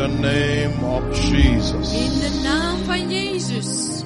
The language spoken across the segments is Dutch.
the name of Jesus. In de naam van Jezus.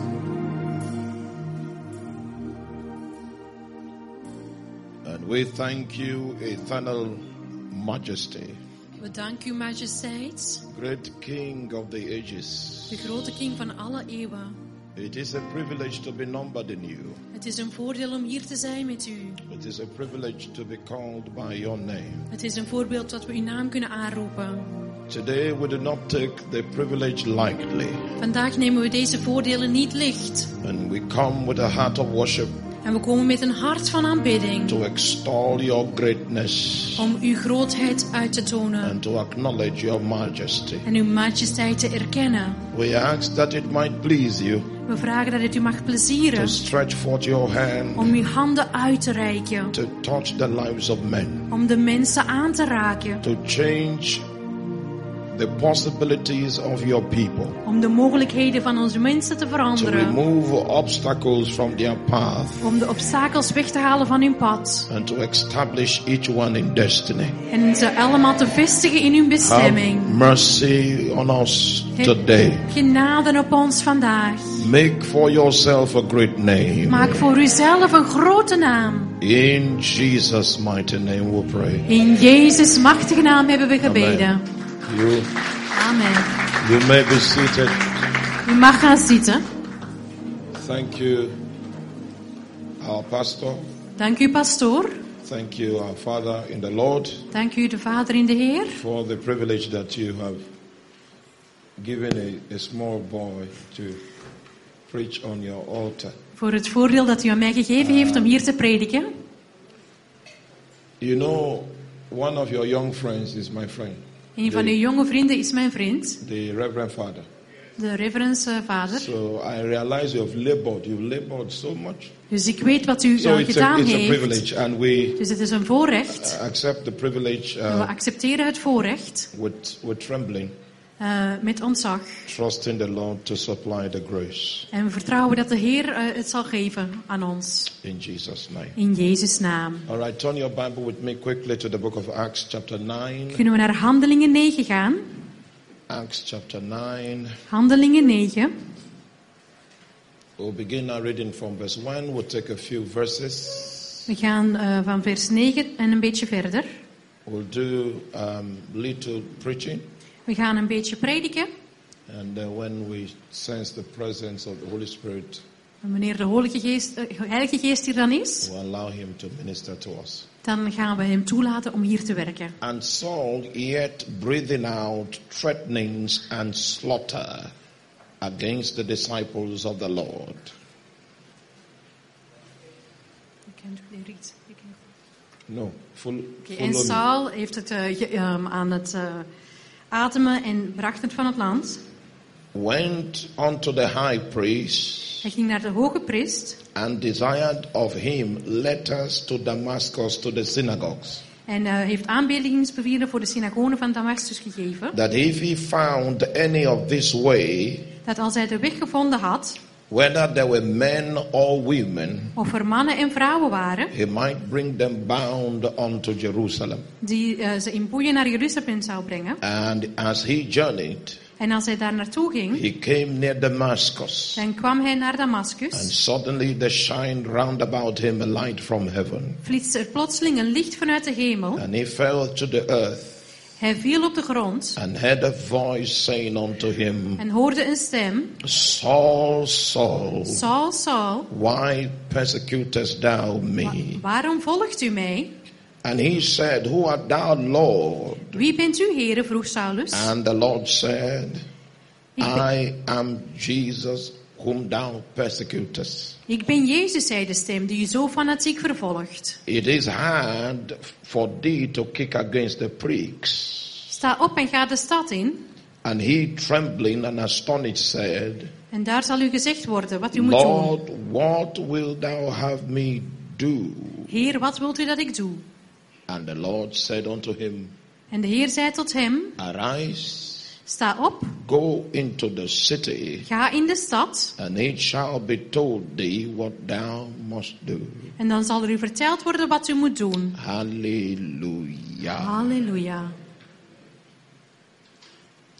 And we thank you, eternal majesty, We danken uw majesteit, great King of the ages. de grote King van alle eeuwen. It is a privilege to be numbered in you. Het is een voordeel om hier te zijn met u. It is a privilege to be called by your name. Het is een voorbeeld dat we uw naam kunnen aanroepen. Today we do not take the privilege lightly. Vandaag nemen we deze voordelen niet licht. And we come with a heart of worship En we komen met een hart van aanbidding. to extol your greatness Om uw grootheid uit te tonen. and to acknowledge your majesty. En uw majesteit te erkennen. We ask that it might please you We vragen dat het u mag to plezieren. stretch forth your hand Om uw handen uit te reiken. to touch the lives of men, Om de mensen aan te raken. to change the possibilities of your people, Om de mogelijkheden van onze mensen te to veranderen. remove obstacles from their path, Om de obstakels weg te halen van hun pad. and to establish each one in destiny. En ze allemaal te vestigen in hun bestemming. Have mercy on us today. Genade op ons vandaag. Make for yourself a great name. Maak voor uzelf een grote naam. In Jesus' mighty name we pray. In Jezus' machtige naam hebben we gebeden. Amen. You may be seated. U mag gaan zitten. Thank you, our pastor. Dank u, pastoor. Thank you, our Father in the Lord, Dank u, de Vader in de Heer. for the privilege that you have given a small boy to preach on your altar. Voor het voordeel dat u aan mij gegeven heeft om hier te prediken. You know, one of your young friends is my friend, Een van uw jonge vrienden is mijn vriend, the Reverend Father. de reverend vader. So I realize you've labored so much. Dus ik weet wat u So it's gedaan a heeft. privilege, and we Dus het is een voorrecht. accept the privilege En we accepteren het voorrecht with trembling, met ontzag. trusting the Lord to supply the grace. En we vertrouwen dat de Heer het zal geven aan ons. In Jesus' name. In Jezus' naam. All right, turn your Bible with me quickly to the book of Acts, chapter 9. Kunnen we naar Handelingen 9 gaan? Acts, chapter 9. Handelingen 9. We'll begin our reading from verse 1. We'll take a few verses. We gaan van vers 9 en een beetje verder. We'll do little preaching. We gaan een beetje prediken. And when we sense the presence of the Holy Spirit, En wanneer de Heilige Geest hier dan is, we'll allow him to minister to us. dan gaan we hem toelaten om hier te werken. And Saul, yet breathing out threatenings and slaughter against the disciples of the Lord. No, En Saul heeft het aan het ademen en bracht het van het land. Went unto the high priest Hij ging naar de hoge priest and desired of him letters to Damascus to the synagogues, en heeft aanbevelingspapieren voor de synagogen van Damascus gegeven. that if he found any of this way, Dat als hij de weg gevonden had, whether there were men or women, of er mannen en vrouwen waren, he might bring them bound unto Jerusalem. die ze in boeien naar Jeruzalem zou brengen. And as he journeyed, En als hij daar naartoe ging, he came near Damascus, dan kwam hij naar and Damascus. suddenly there shined round about him a light from heaven, Flitste er plotseling een licht vanuit de hemel. and he fell to the earth, Hij viel op de grond and heard a voice saying unto him, en hoorde een stem. Saul, Saul, Saul, Saul, why persecutest thou me? waarom volgt u mij? And he said, Who art thou, Lord? Wie bent u, Heere? Vroeg Saulus. And the Lord said, Ik ben, I am Jesus whom thou persecutest. ik ben Jezus, zei de stem, die u zo fanatiek vervolgt. It is hard for thee to kick against the pricks. Sta op en ga de stad in. And he, trembling and astonished, said, En daar zal u gezegd worden wat u moet doen. Lord, what wilt thou have me do? Heer, wat wilt u dat ik doe? And the Lord said unto him, En de Heer zei tot hem, Arise, sta op, go into the city, ga in de stad. and it shall be told thee what thou must do. En dan zal er u verteld worden wat u moet doen. Hallelujah. Halleluja.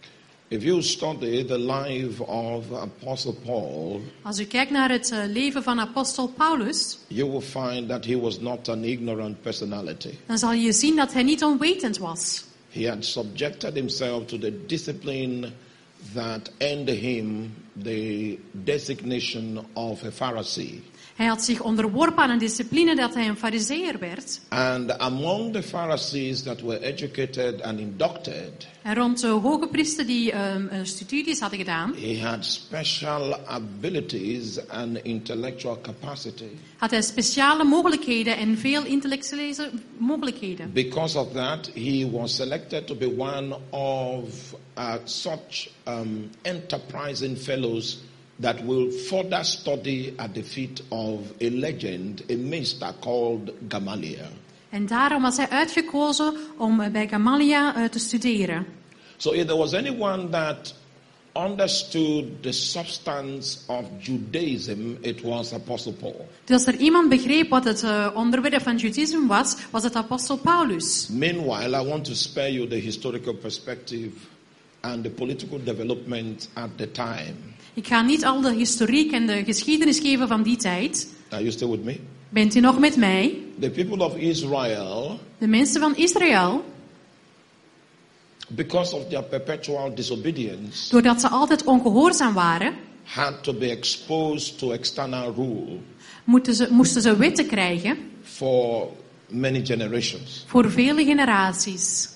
If you study the life of Apostle Paul, Als u kijkt naar het leven van apostel Paulus, you will find that he was not an ignorant personality. dan zal je zien dat hij niet onwetend was. He had subjected himself to the discipline that earned him the designation of a Pharisee. Hij had zich onderworpen aan een discipline dat hij een farizeeër werd. And among the Pharisees that were educated and inducted, En rond de hoge priester die studies hadden gedaan, he had special abilities and intellectual capacity. had hij speciale mogelijkheden en veel intellectuele mogelijkheden. Because of that, he was selected to be one of such enterprising fellows that will further study at the feet of a legend, a master called Gamaliel. En daarom was hij uitgekozen om bij Gamaliel te studeren. So if there was anyone that understood the substance of Judaism, it was Apostle Paul. Dus als er iemand begreep wat het onderwerp van Judaïsme was, was het apostel Paulus. Meanwhile, I want to spare you the historical perspective and the political development at the time. Ik ga niet al de historiek en de geschiedenis geven van die tijd. Are you still with me? Bent u nog met mij? The people of Israel, De mensen van Israël, because of their perpetual disobedience, doordat ze altijd ongehoorzaam waren, had to be exposed to external rule moesten ze wetten krijgen for many generations. voor vele generaties.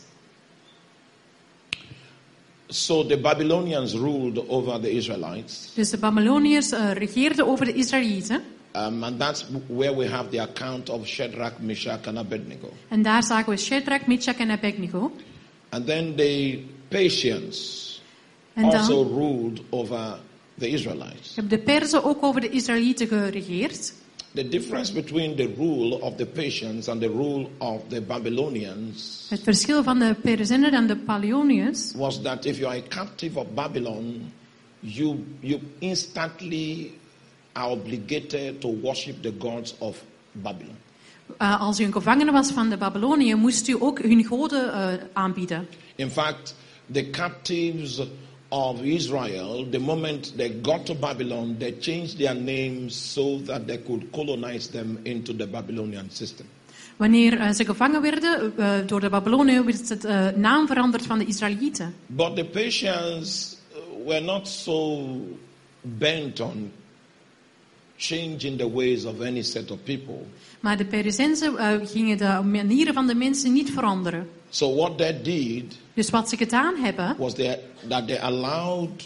So the Babylonians ruled over the Israelites. Dus de Babyloniërs regeerden over de Israëlieten. And that's where we have the account of Shadrach, Meshach, and Abednego. En daar zagen we Shadrach, Meshach en Abednego. And then the Persians En dan also ruled over the Israelites. hebben de Perzen ook over de Israëlieten geregeerd. The difference between the rule of the Persians and the rule of the Babylonians Het verschil van de Perzinnen en de Babyloniërs was that if you are a captive of Babylon, you instantly are obligated to worship the gods of Babylon. Als u een gevangene was van de Babylonië, moest u ook hun goden aanbieden. In fact, the captives of Israel, the moment they got to Babylon, they changed their names so that they could colonize them into the Babylonian system. Wanneer ze gevangen werden door de Babylonië, werd het naam veranderd van de Israëlieten. But the Persians were not so bent on changing the ways of any set of people. Maar de Perziënzen gingen de manieren van de mensen niet veranderen. So what they did Dus wat ze gedaan hebben, was that they allowed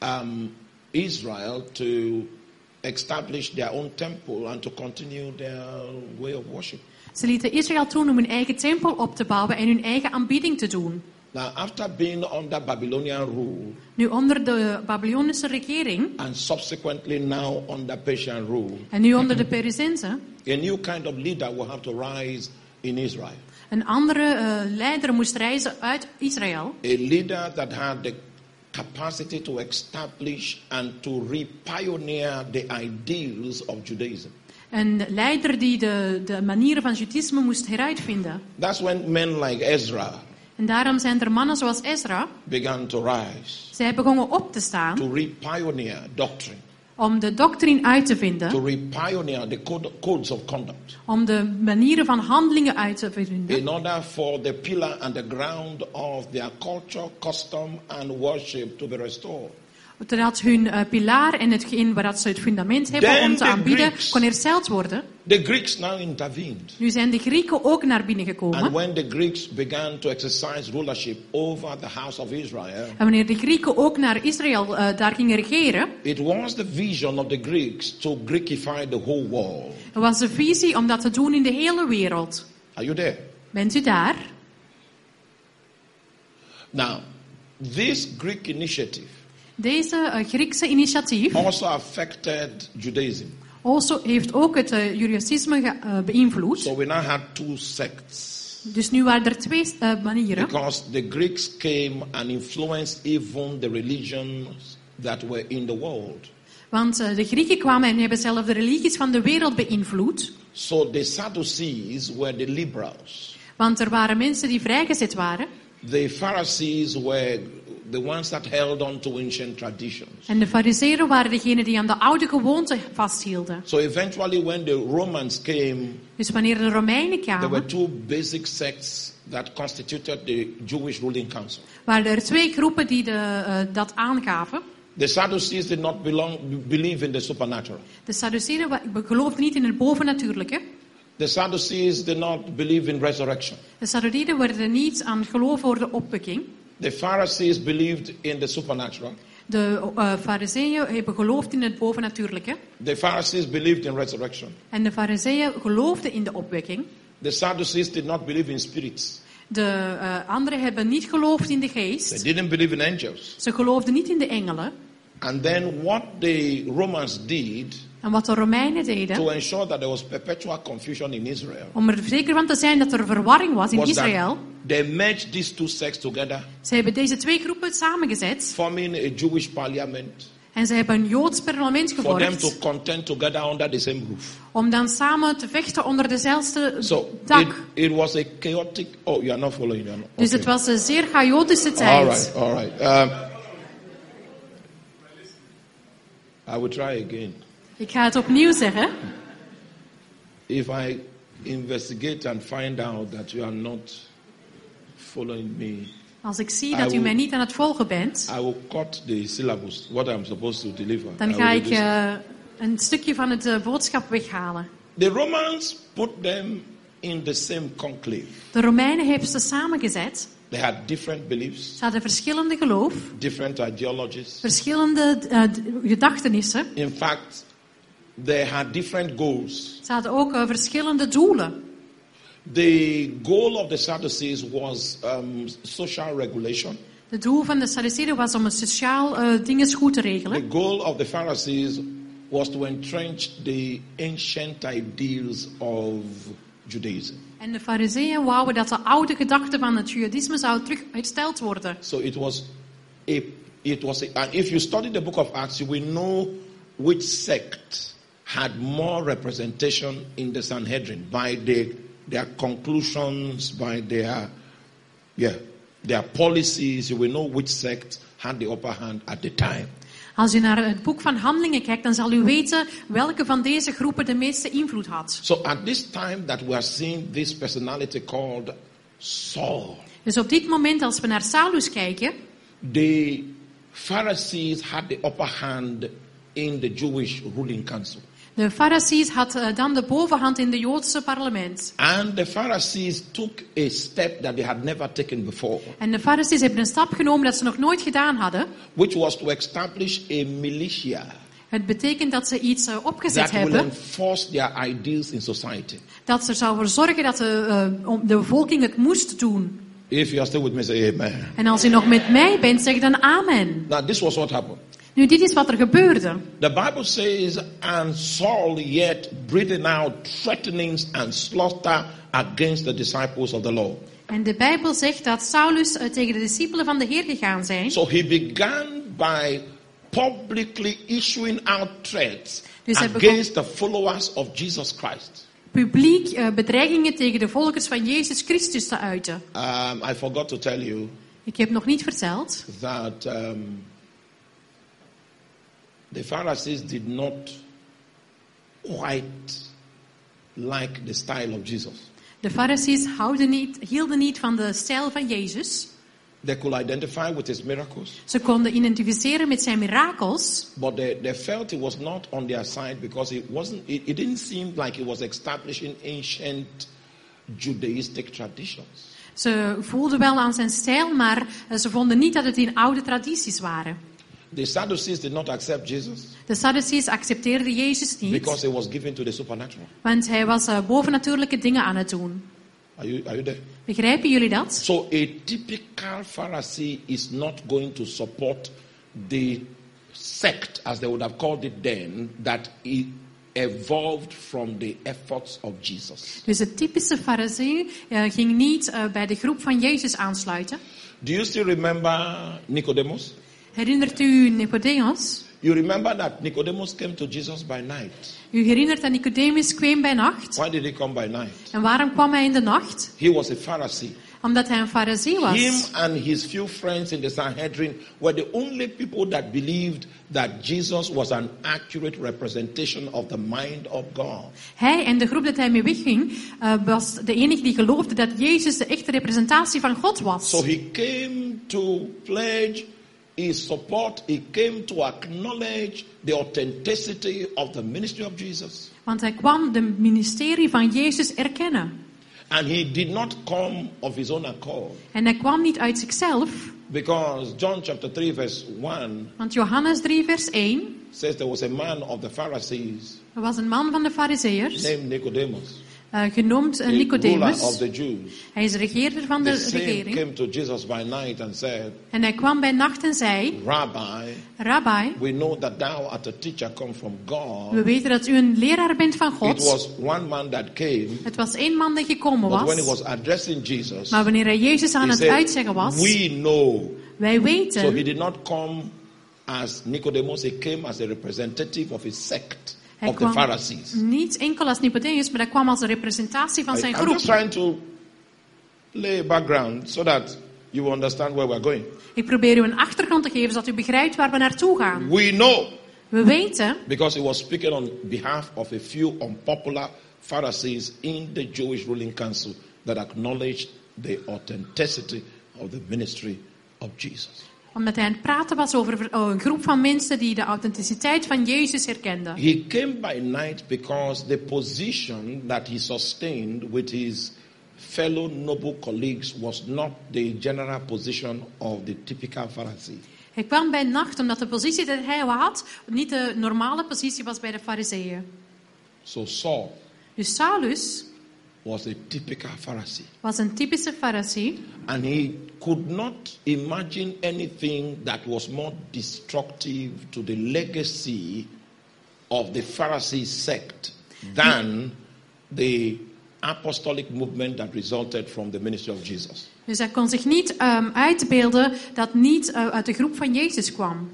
Israel to establish their own temple and to continue their way of worship. ze lieten Israël toe om hun eigen tempel op te bouwen en hun eigen aanbidding te doen. Now, after being under Babylonian rule Nu onder de Babylonische regering and subsequently now under Persian rule, en nu onder de Perziënzen, a new kind of leader will have to rise in Israel. een andere leider moest reizen uit Israël. A leader that had the capacity to establish and to re-pioneer the ideals of Judaism. Een leider die de manieren van Judaïsme moest heruitvinden. That's when men like Ezra En daarom zijn er mannen zoals Ezra. began to rise, Zij begonnen op te staan to re-pioneer doctrine, om de doctrine uit te to vinden. re-pioneer the codes of conduct, Om de manieren van handelingen uit te vinden. in order for the pillar and the ground of their culture, custom and worship to be restored. Zodat hun pilaar en hetgeen waar ze het fundament hebben Then om te the aanbieden, Greeks- kon hersteld worden. The Greeks now intervened. Nu zijn de Grieken ook naar binnen And gekomen. when the Greeks began to exercise rulership over the house of Israel, En wanneer de Grieken ook naar Israël daar gingen regeren, it was the vision of the Greeks to Greekify the whole world. er was een visie om dat te doen in de hele wereld. Are you there? Bent u daar? Now, this Greek initiative Deze Griekse initiatief also affected Judaism. heeft ook het Judaïsme beïnvloed. So we now had two sects. Dus nu waren er twee manieren. Because the Greeks came and influenced even the religions that were in the world. Want de Grieken kwamen en hebben zelf de religies van de wereld beïnvloed. So the Sadducees were the liberals. Want er waren mensen die vrijgezet waren. The Pharisees were the ones that held on to ancient traditions. En de fariseeën waren degenen die aan de oude gewoonten vasthielden. So eventually when the Romans came, Dus wanneer de Romeinen there were kwamen, two basic sects that constituted the Jewish ruling council. waren er twee groepen die dat aangaven. The Sadducees did not believe in the supernatural. De Sadduceeën geloofden niet in het bovennatuurlijke. The Sadducees did not believe in resurrection. De Sadduceeën werden niet aan geloof voor de opwekking. The Pharisees believed in the supernatural. De fariseeën hebben geloofd in het bovennatuurlijke. The Pharisees believed in resurrection. En de fariseeën geloofden in de opwekking. The Sadducees did not believe in spirits. De anderen hebben niet geloofd in de They geest. didn't believe in angels. Ze geloofden niet in de engelen. And then what the Romans did En wat de Romeinen to deden, ensure that there was perpetual confusion in Israel om er zeker van te zijn dat er verwarring was in was Israël, that they merged these two sects together, ze hebben deze twee groepen samengezet. forming a Jewish parliament En ze hebben een Joods parlement for them to gevormd. contend together under the same roof. Om dan samen te vechten onder dezelfde So dak. it was a chaotic. Oh, you are not following. You are not. Dus Okay. het was een zeer chaotische All tijd. right, all right. I will try again. Ik ga het opnieuw zeggen. If I investigate and find out that you are not following me, Als ik zie I dat u will- mij niet aan het volgen bent, I will cut the syllabus, what I'm supposed to deliver. dan I ga will ik reduce it. een stukje van het boodschap weghalen. The Romans put them in the same conclave. De Romeinen hebben ze samengezet. They had different beliefs, Ze hadden verschillende geloof, different ideologies. verschillende gedachtenissen. In fact, they had different goals. Ze hadden ook verschillende doelen. The goal of the Sadducees was social regulation. Het doel van de Sadduceeën was om sociaal dingen goed te regelen. The goal of the Pharisees was to entrench the ancient ideals of Judaism. En de Fariseeën wouden dat de oude gedachten van het Judaïsme zou terug uitgesteld worden. So it was and if you study the book of Acts, you will know which sect had more representation in the Sanhedrin by their conclusions, by their policies. You will know which sect had the upper hand at the time. Als u naar het boek van Handelingen kijkt, dan zal u weten welke van deze groepen de meeste invloed had. So at this time that we are seeing this personality called Saul, Dus op dit moment, als we naar Saulus kijken, the Pharisees had the upper hand in the Jewish ruling council. de Farisees had dan de bovenhand in de Joodse parlement. And the Pharisees took a step that they had never taken before, En de Farisees hebben een stap genomen dat ze nog nooit gedaan hadden. which was to establish a militia Het betekent dat ze iets opgezet that will hebben, enforce their ideals in society. dat er zou voor zorgen dat de bevolking het moest doen. If you are still with me, say amen. En als u nog met mij bent, zeg dan amen. Now this was what happened. Nu, dit is wat er gebeurde. The Bible says, and Saul yet breathing out threatenings and slaughter against the disciples of the Lord. En de Bijbel zegt dat Saulus tegen de discipelen van de Heer gegaan zijn. So he began by publicly issuing out threats Dus hij against the followers of Jesus Christ. Publiek bedreigingen tegen de volgers van Jezus Christus te uiten. I forgot to tell you Ik heb nog niet verteld that the Pharisees did not quite like the style of Jesus. de Farisees hielden niet van de stijl van Jezus. They could identify with his miracles, Ze konden identificeren met zijn mirakels. but they felt it was not on their side because it didn't seem like it was establishing ancient Judaistic traditions. Ze voelden wel aan zijn stijl, maar ze vonden niet dat het in oude tradities waren. The Sadducees did not accept Jesus De Sadducees accepteerden Jezus niet, because he was given to the supernatural. want hij was bovennatuurlijke dingen aan het doen. Are you there? Begrijpen jullie dat? So a typical Pharisee is not going to support the sect, as they would have called it then, that evolved from the efforts of Jesus. Dus de typische Farisee ging niet bij de groep van Jezus aansluiten. Do you still remember Nicodemus? Herinnert u Nicodemus? You remember that Nicodemus came to Jesus by night. U herinnert dat Nicodemus kwam bij nacht. Why did he come by night? En waarom kwam hij in de nacht? He was a Pharisee. Omdat hij een Farisee was. Him and his few friends in the Sanhedrin were the only people that believed that Jesus was an accurate representation of the mind of God. Hij en de groep dat hij mee wegging, was de enige die geloofde dat Jezus de echte representatie van God was. So he came to pledge his support. He came to acknowledge the authenticity of the ministry of Jesus. Want hij kwam de ministerie van Jezus erkennen. And he did not come of his own accord. En hij kwam niet uit zichzelf. Because John chapter 3 verse 1 Want Johannes 3 vers 1 says there was a man of the Pharisees er was een man van de Farizeeërs, named Nicodemus, genoemd the ruler Nicodemus. of the Jews. Hij is regeerder van de The same regering. came to Jesus by night and said, En hij kwam bij nacht en zei, Rabbi, Rabbi, we know that thou art a teacher come from God. we weten dat u een leraar bent van It God. was one man that came, Het was één man die gekomen but when he was. was addressing Jesus, Maar wanneer hij Jezus aan he het said, uitzeggen was, we know. wij So he weten. did not come as Nicodemus, he came as a representative of his sect, Hij of the kwam Pharisees. niet enkel als Nicodemus, maar hij kwam als een representatie van zijn I'm groep. just trying to lay a background so that you will understand where we're going. Ik probeer u een achtergrond te geven, zodat u begrijpt waar we naartoe gaan. We know, We weten, because he was speaking on behalf of a few unpopular Pharisees in the Jewish ruling council that acknowledged the authenticity of the ministry of Jesus. omdat hij aan het praten was over een groep van mensen die de authenticiteit van Jezus herkenden. He came by night because the position that he sustained with his fellow noble colleagues was not the general position of the typical Pharisee. Hij kwam bij nacht omdat de positie die hij had niet de normale positie was bij de Farizeeën. So Saul Dus Saulus was a typical Pharisee. was een typische Farisee. And he could not imagine anything that was more destructive to the legacy of the Pharisee sect than the apostolic movement that resulted from the ministry of Jesus. Dus hij kon zich niet uitbeelden dat niet uit de groep van Jezus kwam.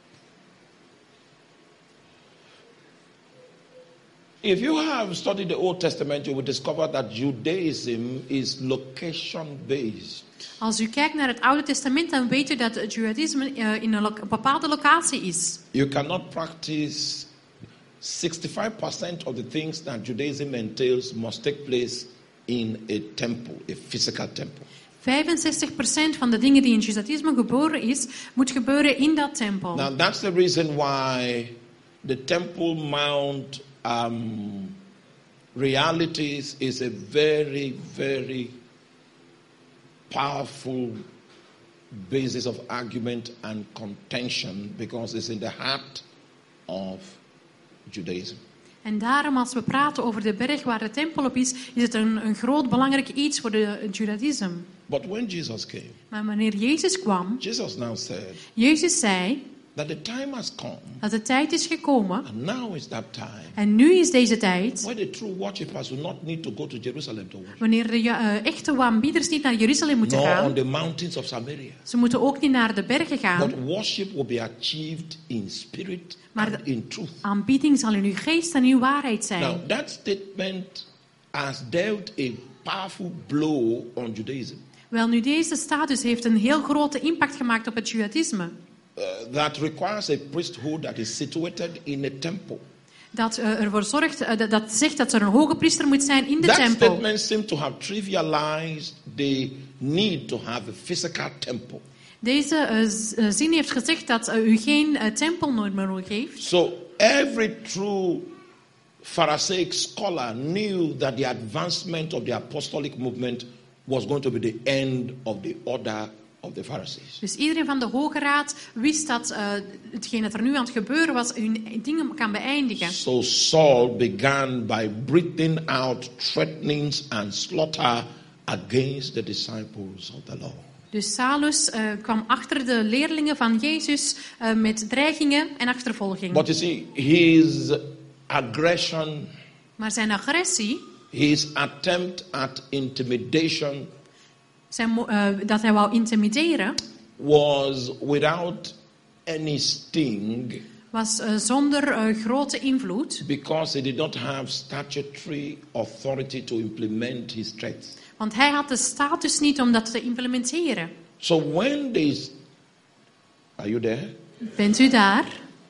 If you have studied the Old Testament, you will discover that Judaism is location-based. Als u kijkt naar het Oude Testament, dan weet u dat het Judaïsme in een bepaalde locatie is. You cannot practice 65% of the things that Judaism entails must take place in a temple, a physical temple. 65% van de dingen die in Judaïsme geboren is, moet gebeuren in dat tempel. Now that's the reason why the Temple Mount realities is a very, very powerful basis of argument and contention, because it's in the heart of Judaism. En daarom, als we praten over de berg waar de tempel op is, is het een groot belangrijk iets voor het Judaïsme. But when Jesus came, Maar wanneer Jezus kwam, Jesus now said Jezus zei that the time has come, dat de tijd is gekomen. and now is that time, En nu is deze tijd, where the true worshippers will not need to go to Jerusalem to worship, wanneer de echte aanbieders niet naar Jeruzalem moeten nor on gaan. the mountains of Samaria. Ze moeten ook niet naar de bergen gaan. But worship will be achieved in spirit Maar and in truth. aanbidding zal in uw geest en uw waarheid zijn. Now, that statement has dealt a powerful blow on Judaism. Wel, nu deze status heeft een heel grote impact gemaakt op het Judaïsme. That requires a priesthood that is situated in a temple. Dat ervoor zorgt, dat zegt dat er een hoge priester moet zijn in de That tempel. statement seems to have trivialized the need to have a physical temple. Deze zin heeft gezegd dat u geen tempel meer nodig heeft. So every true Pharisaic scholar knew that the advancement of the apostolic movement was going to be the end of the order of the Pharisees. Dus iedereen van de Hoge Raad wist dat hetgeen dat er nu aan het gebeuren was, hun dingen kan beëindigen. So Saul began by breathing out threatenings and slaughter against the disciples of the Lord. Dus Saulus kwam achter de leerlingen van Jezus met dreigingen en achtervolging. But you see, his aggression, Maar zijn agressie, his attempt at intimidation dat hij wou intimideren, was without any sting, was zonder grote invloed. because he did not have statutory authority to implement his threats. Want hij had de status niet om dat te implementeren. So when are you there? Bent u daar?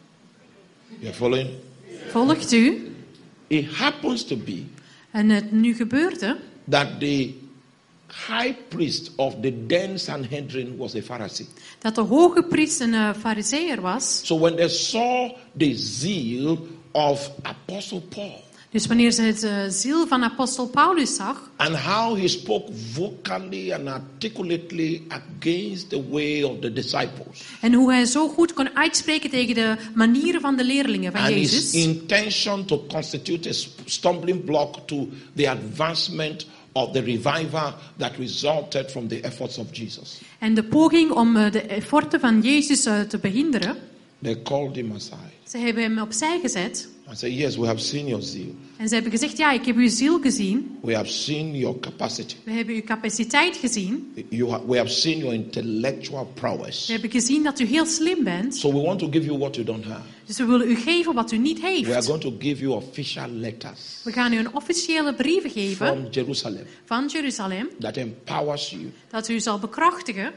You're following? Volgt u? It happens to be En het nu gebeurde that the high priest of the then Sanhedrin was a Pharisee. dat de hoge priest een farizeeër was. So when they saw the zeal of Apostle Paul Dus wanneer ze het ziel van apostel Paulus zag and how he spoke vocally and articulately against the way of the disciples en hoe hij zo goed kon uitspreken tegen de manieren van de leerlingen van and his Jezus. intention to constitute a stumbling block to the advancement of the revival that resulted from the efforts of Jesus. En de poging om de efforten van Jezus te behinderen. They called him aside Ze hebben hem opzij gezet. and said, yes, we have seen your zeal. En ze hebben gezegd, ja, ik heb uw ziel gezien. We have seen your capacity. We hebben uw capaciteit gezien. We have seen your intellectual prowess. We hebben gezien dat u heel slim bent. So we want to give you what you don't have. Dus we willen u geven wat u niet We are heeft. going to give you official letters We gaan u een officiële brieven geven from Jerusalem van Jeruzalem. that empowers you. Dat u zal bekrachtigen.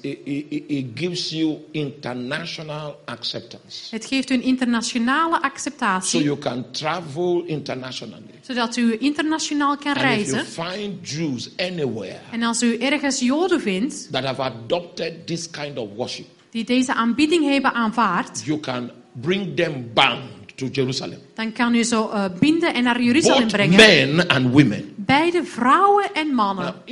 It gives you international acceptance. Het geeft u een internationale So acceptatie. you can travel internationally. Zodat u internationaal kan And if you reizen. find Jews anywhere En als u ergens Joden vindt that have adopted this kind of worship, die deze aanbidding hebben aanvaard. you can bring them bound to Jerusalem. Dan kan u zo binden en naar Jeruzalem Both brengen. men and women. Beide vrouwen en mannen. Now,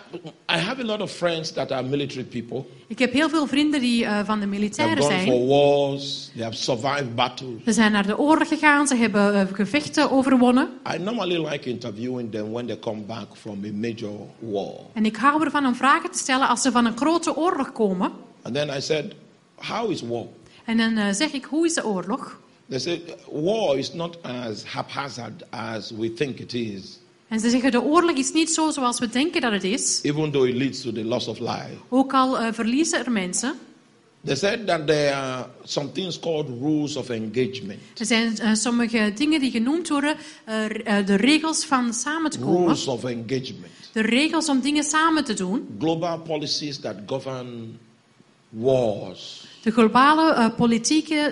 I have a lot of friends that are military people. Ik heb heel veel vrienden die van de They have militairen gone for zijn. wars. They have survived battles. Ze zijn naar de oorlog gegaan. Ze hebben gevechten overwonnen. I normally like interviewing them when they come back from a major war. En ik hou ervan om vragen te stellen als ze van een grote oorlog komen. And then I said, how is war? En dan zeg ik, hoe is de oorlog? They say, war is not as haphazard as we think it is, En ze zeggen, de oorlog is niet zo zoals we denken dat het is. even though it leads to the loss of life. Ook al verliezen er mensen. They said that there are some things called rules of engagement. Er zijn sommige dingen die genoemd worden, de regels van samen te komen. Rules of engagement. De regels om dingen samen te doen. Global policies that govern wars. De globale politieke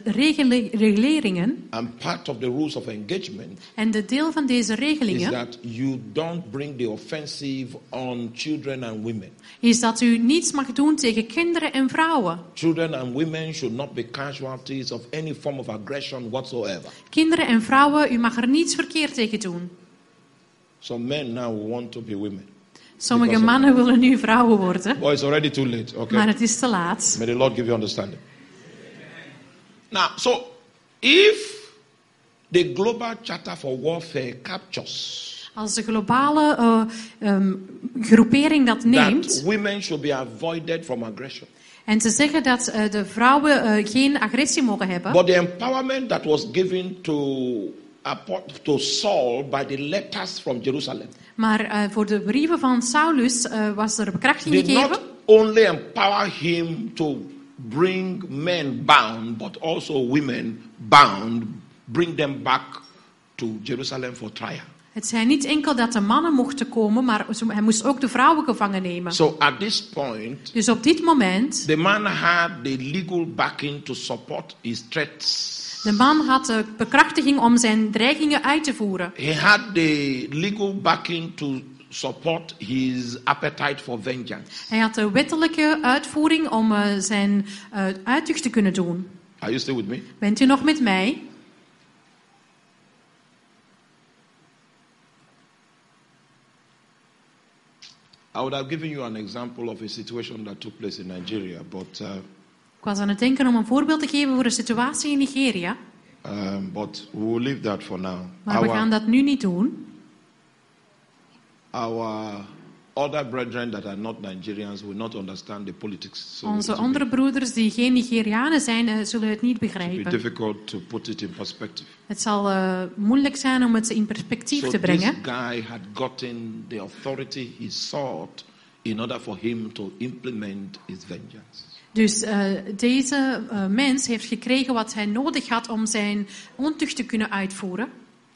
reguleringen. And part of the rules of engagement En de deel van deze is regelingen that you don't bring the offensive on children and women. is dat u niets mag doen tegen kinderen en vrouwen. Children and women should not be casualties of any form of aggression whatsoever. Kinderen en vrouwen, u mag er niets verkeerd tegen doen. Some men now want to be women. Sommige Because of mannen willen nu vrouwen worden, Well, it's already too late, okay? maar het is te laat. May the Lord give you understanding. Now, so if the Global Charter for Warfare captures Als de globale groepering dat neemt that women should be avoided from aggression, en ze zeggen dat de vrouwen geen agressie mogen hebben, but the empowerment that was given to Saul by the letters from Jerusalem maar voor de brieven van Saulus was er bekrachtiging did gegeven. not only empower him to bring men bound, but also women bound, bring them back to Jerusalem for trial. Het zei niet enkel dat de mannen mochten komen, maar hij moest ook de vrouwen gevangen nemen. So at this point, Dus op dit moment, the man had the legal backing to support his threats. de man had de bekrachtiging om zijn dreigingen uit te voeren. He had the legal backing to support his appetite for vengeance. Hij had de wettelijke uitvoering om zijn uittocht te kunnen doen. Are you still with me? Bent u nog met mij? I would have given you an example of a situation that took place in Nigeria, but Ik was aan het denken om een voorbeeld te geven voor een situatie in Nigeria. we will leave that for now. Maar we gaan dat nu niet doen. Our other brethren that are not Nigerians will not understand the politics. So Onze it will andere broeders die geen Nigerianen zijn, zullen het niet be begrijpen. difficult to put it in perspective. Het zal moeilijk zijn om het in perspectief So te this brengen. guy had gotten the authority he sought in order for him to implement his vengeance. Dus deze mens heeft gekregen wat hij nodig had om zijn ontucht te kunnen uitvoeren.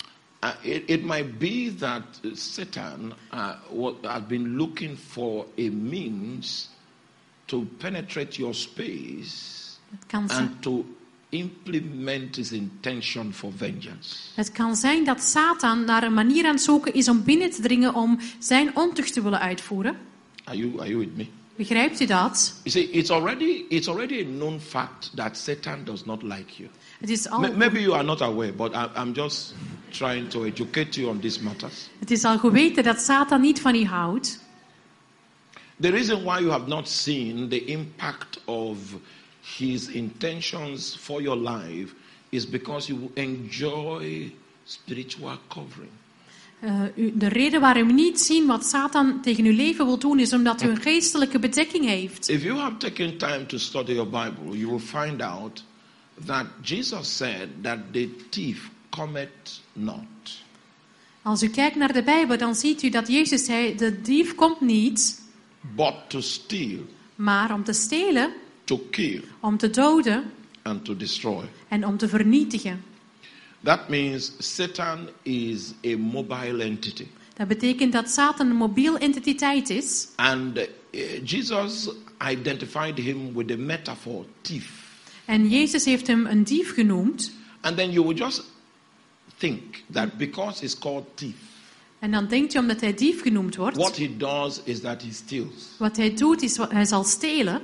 It might be that Satan has been looking for a means to penetrate your space Het kan zijn. and to implement his intention for vengeance. Het kan zijn dat Satan naar een manier aan het zoeken is om binnen te dringen om zijn ontucht te willen uitvoeren. Are you with me? Begrijpt u dat? You see, it's already a known fact that Satan does not like you. Het is al, Maybe you are not aware, but I'm just trying to educate you on these matters. het is al geweten dat Satan niet van u houdt. The reason why you have not seen the impact of his intentions for your life is because you enjoy spiritual covering. De reden waarom u niet zien wat Satan tegen uw leven wil doen is omdat u een geestelijke bedekking heeft. If you have taken time to study your Bible, you will find out that Jesus said that the thief cometh not. Als u kijkt naar de Bijbel, dan ziet u dat Jezus zei, de dief komt niet, But to steal, maar om te stelen, to kill, om te doden and to destroy. en om te vernietigen. That means Satan is a mobile entity. Dat betekent dat Satan een mobiel entiteit is. And Jesus identified him with the metaphor thief. En Jezus heeft hem een dief genoemd. And then you will just think that because he's called thief, En dan denkt u, omdat hij dief genoemd wordt, what he does is that he steals. wat hij doet is, hij zal stelen.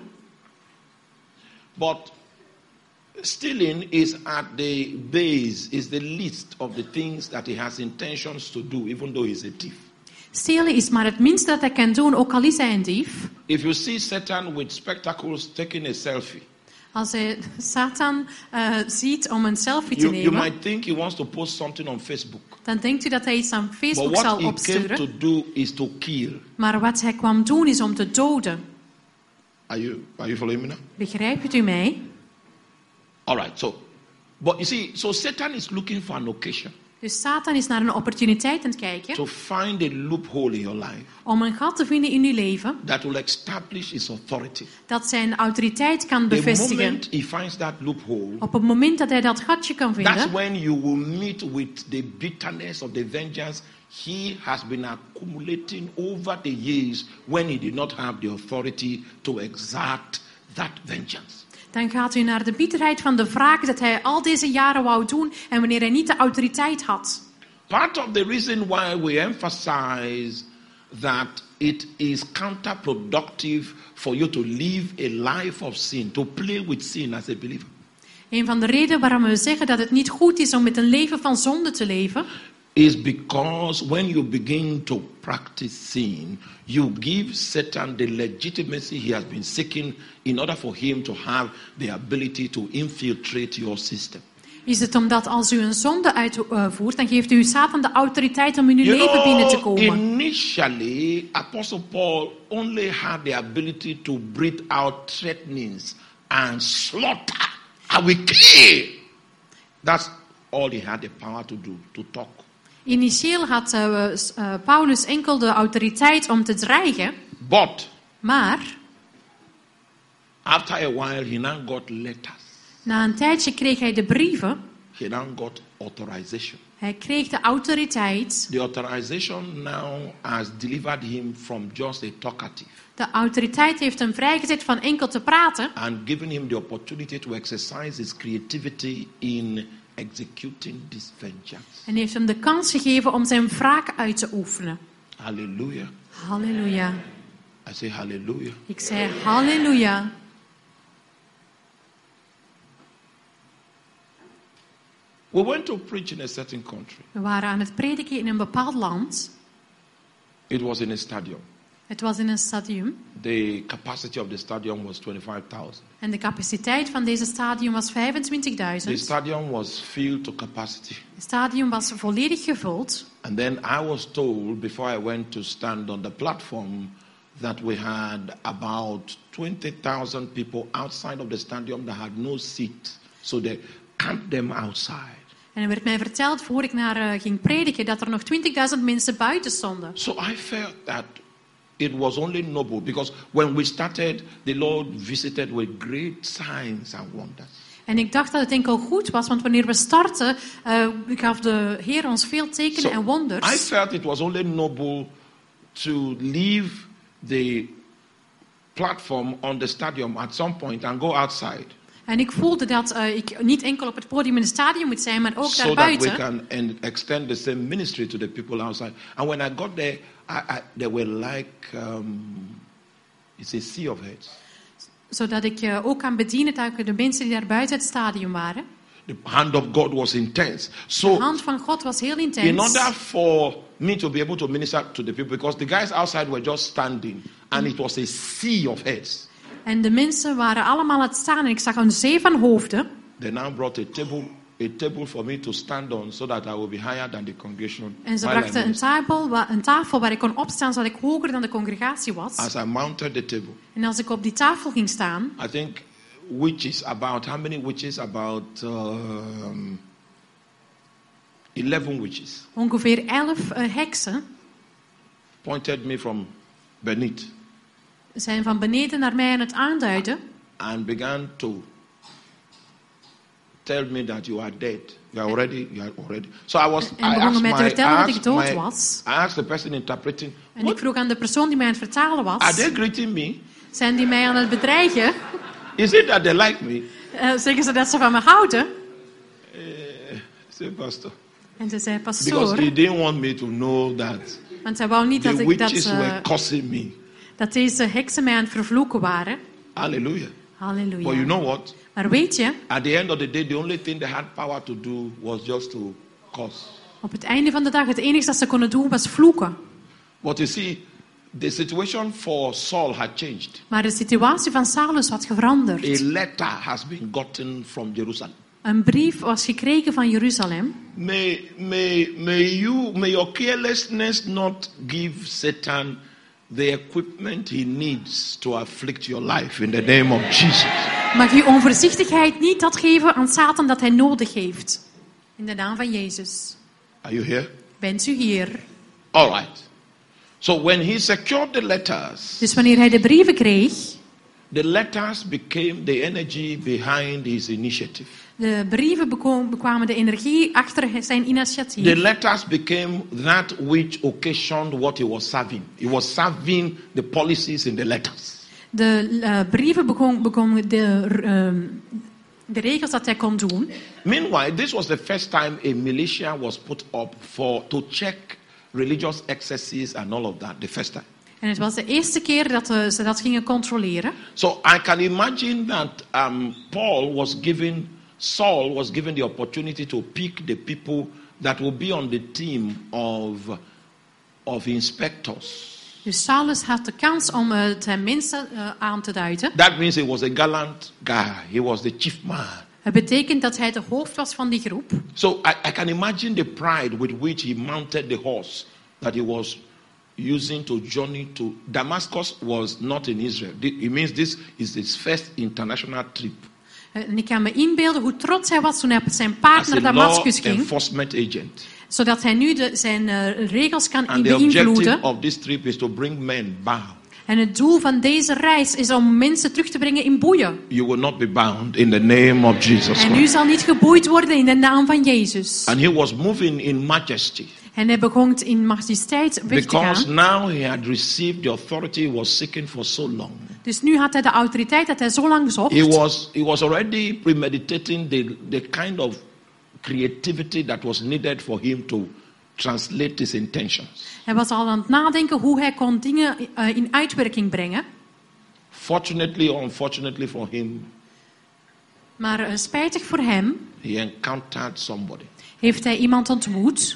But stealing is at the base, is the least of the things that he has intentions to do, even though he's a thief. Stelen is maar het minste dat hij kan doen, ook al is hij een dief. If you see Satan with spectacles taking a selfie, Als hij Satan ziet om een selfie te you nemen, might think he wants to post something on Facebook. dan denkt u dat hij iets aan But Facebook what zal he came opsturen. to do is to kill. Maar wat hij kwam doen is om te doden. Are you following me now? Begrijpt u mij? All right. But you see, so Satan is looking for an occasion Dus Satan is naar een opportuniteit aan het kijken to find a loophole in your life om een gat te vinden in uw leven that will establish his authority. dat zijn autoriteit kan The bevestigen. moment he finds that loophole, Op het moment dat hij dat gatje kan that's vinden, when you will meet with the bitterness of the vengeance he has been accumulating over the years when he did not have the authority to exact that vengeance. dan gaat u naar de bitterheid van de wraak dat hij al deze jaren wou doen en wanneer hij niet de autoriteit had. Part of the reason why we emphasize that it is counterproductive for you to live a life of sin, to play with sin as a believer, Een van de redenen waarom we zeggen dat het niet goed is om met een leven van zonde te leven, is because when you begin to practice sin, you give Satan the legitimacy he has been seeking in order for him to have the ability to infiltrate your system. is het omdat als u een zonde uitvoert, dan geeft u Satan de autoriteit om in uw leven binnen te komen. Initially, Apostle Paul only had the ability to breathe out threatenings and slaughter. I will kill. That's all he had the power to do, to talk. Initieel had Paulus enkel de autoriteit om te dreigen, But maar after a while, he now got letters. na een tijdje kreeg hij de brieven, He now got authorization. hij kreeg de autoriteit. The authorization now has delivered him from just a talkative De autoriteit heeft hem vrijgezet van enkel te praten and given him the opportunity to exercise his creativity in executing this vengeance. en heeft hem de kans gegeven om zijn wraak uit te oefenen. Hallelujah. Halleluja. I say hallelujah. Ik zei halleluja. We went to preach in a certain country. We waren aan het prediken in een bepaald land. It was in a stadium. Het was in een stadium. The capacity of the stadium was 25,000. En de capaciteit van deze stadium was 25.000. The stadium was filled to capacity. Het stadium was volledig gevuld. And then I was told before I went to stand on the platform that we had about 20,000 people outside of the stadium that had no seat. So they camped them outside. En er werd mij verteld, voor ik naar ging prediken, dat er nog 20.000 mensen buiten stonden. So I felt that it was only noble because when we started, the Lord visited with great signs and wonders. En ik dacht dat het enkel goed was, want wanneer we starten, gaf de Heer ons veel tekenen en wonders. I felt it was only noble to leave the platform on the stadium at some point and go outside. En ik voelde dat ik niet enkel op het podium in het stadion moet zijn, maar ook So that daarbuiten. we can extend the same ministry to the people outside. And when I got there, they were like, it's a sea of heads. Zodat ik ook kan bedienen tegen de mensen die daar buiten het stadion waren. The hand of God was intense. De So hand van God was heel in intens. order for me to be able to minister to the people, because the guys outside were just standing, and it was a sea of heads. En de mensen waren allemaal aan het staan en ik zag een zee van hoofden. They now brought a table for me to stand on, so that I will be higher than the congregation. En ze while I brachten minister. een tafel waar ik kon opstaan, zodat ik hoger dan de congregatie was. As I mounted the table, En als ik op die tafel ging staan, I think witches, about how many witches? About 11 witches ongeveer 11 heksen pointed me from beneath zijn van beneden naar mij aan het aanduiden. and began to tell me that you are dead. You are already. So I was. En begonnen mij te vertellen dat ik dood was. I asked the person interpreting. En ik vroeg aan de persoon die mij aan het vertalen Are was, they greeting me? zijn die mij aan het bedreigen? Is it that they like me? Zeggen ze dat ze van me houden? Say, Pastor. En ze zei, Because pastoor, he didn't want me to know that want hij wou niet the dat, witches were cursing me. dat deze heksen mij aan het vervloeken waren. Hallelujah. Halleluja. But you know what? Maar weet je, At the end of the day, the only thing they had power to do was just to curse. op het einde van de dag, het enige dat ze konden doen was vloeken. But you see, the situation for Saul had changed. Maar de situatie van Saulus had veranderd. A letter has been gotten from Jerusalem. Een brief was gekregen van Jeruzalem. May your carelessness not give Satan the equipment he needs to afflict your life in the name of Jesus. Mag je onvoorzichtigheid niet dat geven aan Satan dat hij nodig heeft. In de naam van Jezus. Are you here? Bent u hier? All right. So when he secured the letters, Dus wanneer hij de brieven kreeg, the letters became the energy behind his initiative. de brieven bekwamen de energie achter zijn initiatief. The letters became that which occasioned what he was serving. He was serving the policies in the letters. De brieven begonnen de regels dat hij kon doen. Meanwhile, this was the first time a militia was put up to check religious excesses and all of that. The first time. En het was de eerste keer dat ze dat gingen controleren. So I can imagine that Saul was given the opportunity to pick the people that will be on the team of inspectors. Dus Saulus had de kans om zijn mensen aan te duiden. That means he was a gallant guy. He was the chief man. Het betekent dat hij de hoofd was van die groep. So I can imagine the pride with which he mounted the horse that he was using to journey to Damascus. Was not in Israel. It means this is his first international trip. En ik kan me inbeelden hoe trots hij was toen hij op zijn paard As naar a Damascus law ging. enforcement agent. Zodat hij nu zijn regels kan And the objective beïnvloeden. of this trip is to bring men bound. En het doel van deze reis is om mensen terug te brengen in boeien. You will not be bound in the name of Jesus En u Christ. zal niet geboeid worden in de naam van Jezus. And he was moving in majesty. En hij begon in majesteit weg te Because gaan. now he had received the authority he was seeking for so long. Dus nu had hij de autoriteit dat hij zo lang zocht. He was already premeditating the kind of creativity that was needed for him to translate his intentions. Hij was al aan het nadenken hoe hij kon dingen in uitwerking brengen. Fortunately or unfortunately for him, Maar spijtig voor hem he encountered somebody. heeft hij iemand ontmoet.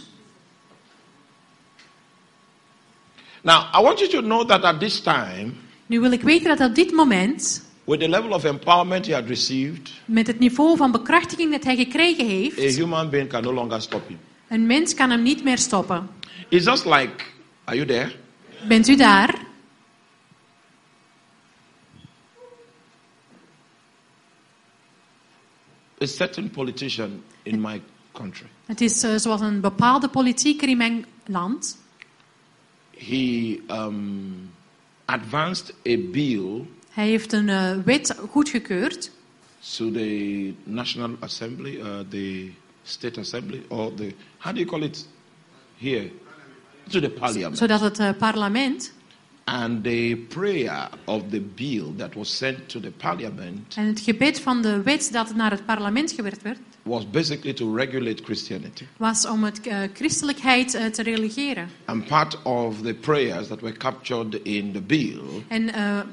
Now, I want you to know that at this time, Nu wil ik weten dat op dit moment, with the level of empowerment he had received, met het niveau van bekrachtiging dat hij gekregen a heeft, human being can no longer stop him. een mens kan hem niet meer stoppen. It's just like, are you there? Bent u daar? A certain politician in my country, Het is zoals een bepaalde politieker in mijn land. he advanced a bill Hij heeft een wet goedgekeurd. to the National Assembly, the State Assembly, or how do you call it here? To the Parliament. Zodat het parlement And the prayer of the bill that was sent to the Parliament en het gebed van de wet dat naar het parlement gewerkt werd, was basically to regulate Christianity. was om het christelijkheid te religeren. And part of the prayers that were captured in the bill En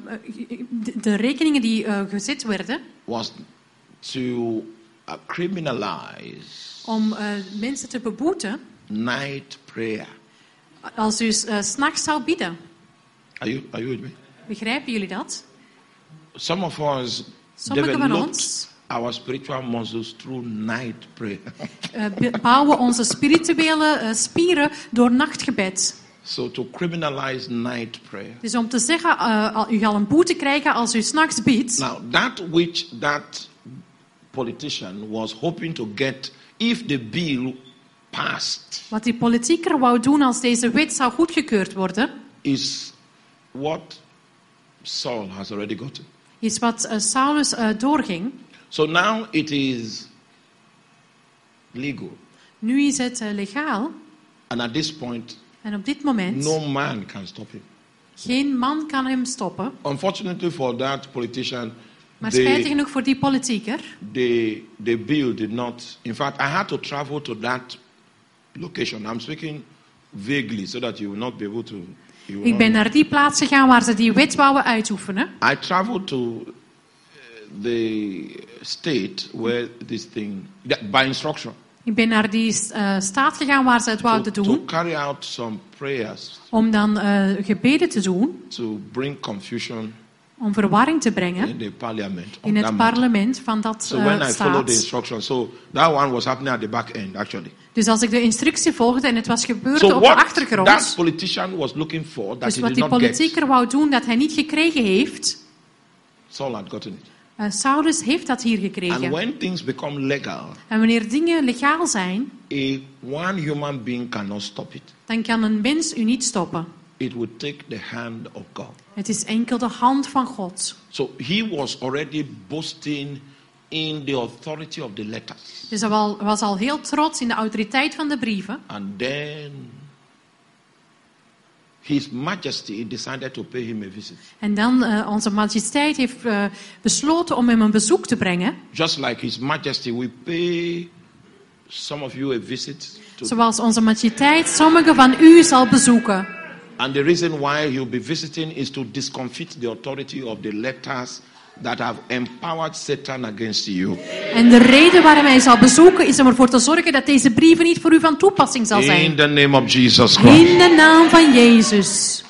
de rekeningen die gezet werden was to criminalize om mensen te beboeten night prayer. als u 's nachts zou bidden. Are you with me? Begrijpen jullie dat? Some of us Sommigen van developed ons our spiritual muscles through night prayer. bouwen onze spirituele spieren door nachtgebed. So to criminalize night prayer. Dus om te zeggen, u gaat een boete krijgen als u 's nachts bidt. Now, that which that politician was hoping to get if the bill passed Wat die politieker wou doen als deze wet zou goedgekeurd worden, is what Saul has already gotten. is wat Saulus doorging. So now it is legal. Nu is het legaal. And at this point, En op dit moment, no man can stop him. geen man kan hem stoppen. Unfortunately for that politician, Maar spijtig the genoeg voor die politieker, bill did not. In fact, I had to travel to that location. I'm speaking vaguely so that you will not be able to. ik ben naar die plaats gegaan waar ze die wet wouden uitoefenen. I traveled to the state where this thing, by instruction. Ik ben naar die staat gegaan waar ze het wouden To doen. carry out some prayers Om dan gebeden te doen. to bring confusion Om verwarring te brengen in the parliament. in het parlement van dat So when I followed the staat. instructions, so that one was happening at the back end actually. Dus als ik de instructie volgde en het was gebeurd So op de what that achtergrond. politician was looking for, that Dus he wat did die not get, politieker wou doen dat hij niet gekregen heeft. Saul had gotten it. Saulus heeft dat hier And gekregen. when things become legal, En wanneer dingen legaal zijn, one human being cannot stop it. dan kan een mens u niet stoppen. It will take the hand of God. Het is enkel de hand van God. So he was already boasting in the authority of the letters. Dus hij was al heel trots in de autoriteit van de brieven. And then His Majesty decided to pay him a visit. En dan onze majesteit heeft besloten om hem een bezoek te brengen. Just like His Majesty, we pay some of you a visit. Zoals onze majesteit sommigen van u zal bezoeken. And the reason why he'll be visiting is to discomfit the authority of the letters that have empowered Satan against you. En de reden waarom hij zal bezoeken is om ervoor te zorgen dat deze brieven niet voor u van toepassing zal zijn. In the name of Jesus Christ. In de naam van Jezus.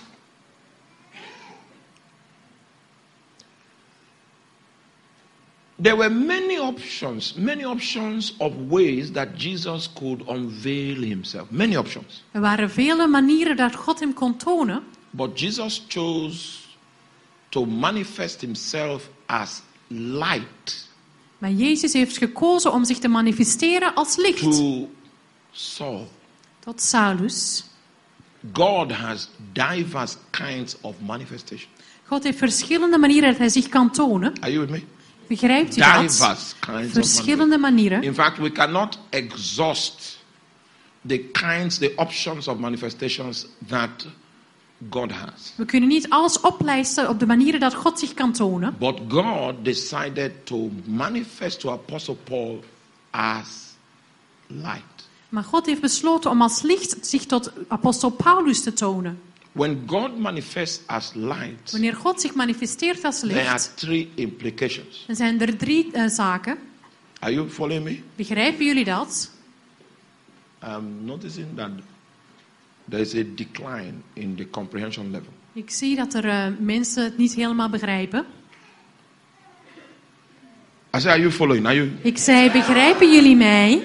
There were many options of ways that Jesus could unveil himself. Many options. Er waren vele manieren dat God hem kon tonen. But Jesus chose to manifest himself as light Maar Jezus heeft gekozen om zich te manifesteren als licht. to Saul. Tot Saulus. God has diverse kinds of manifestation. God heeft verschillende manieren dat hij zich kan tonen. Are you with me? Begrijpt u dat? Diverse kinds of Verschillende manieren. In fact, we cannot exhaust the options of manifestations that God has. We kunnen niet alles oplijsten op de manieren dat God zich kan tonen. But God decided to manifest to Apostle Paul as light. Maar God heeft besloten om als licht zich tot apostel Paulus te tonen. When God manifests as light, Wanneer God zich manifesteert als there are licht, 3 implications. dan zijn er 3 zaken. Are you following me? Begrijpen jullie dat? I'm noticing that there is a decline in the comprehension level. Ik zie dat er mensen het niet helemaal begrijpen. I say, are you following? Are you? Ik zei, begrijpen jullie mij?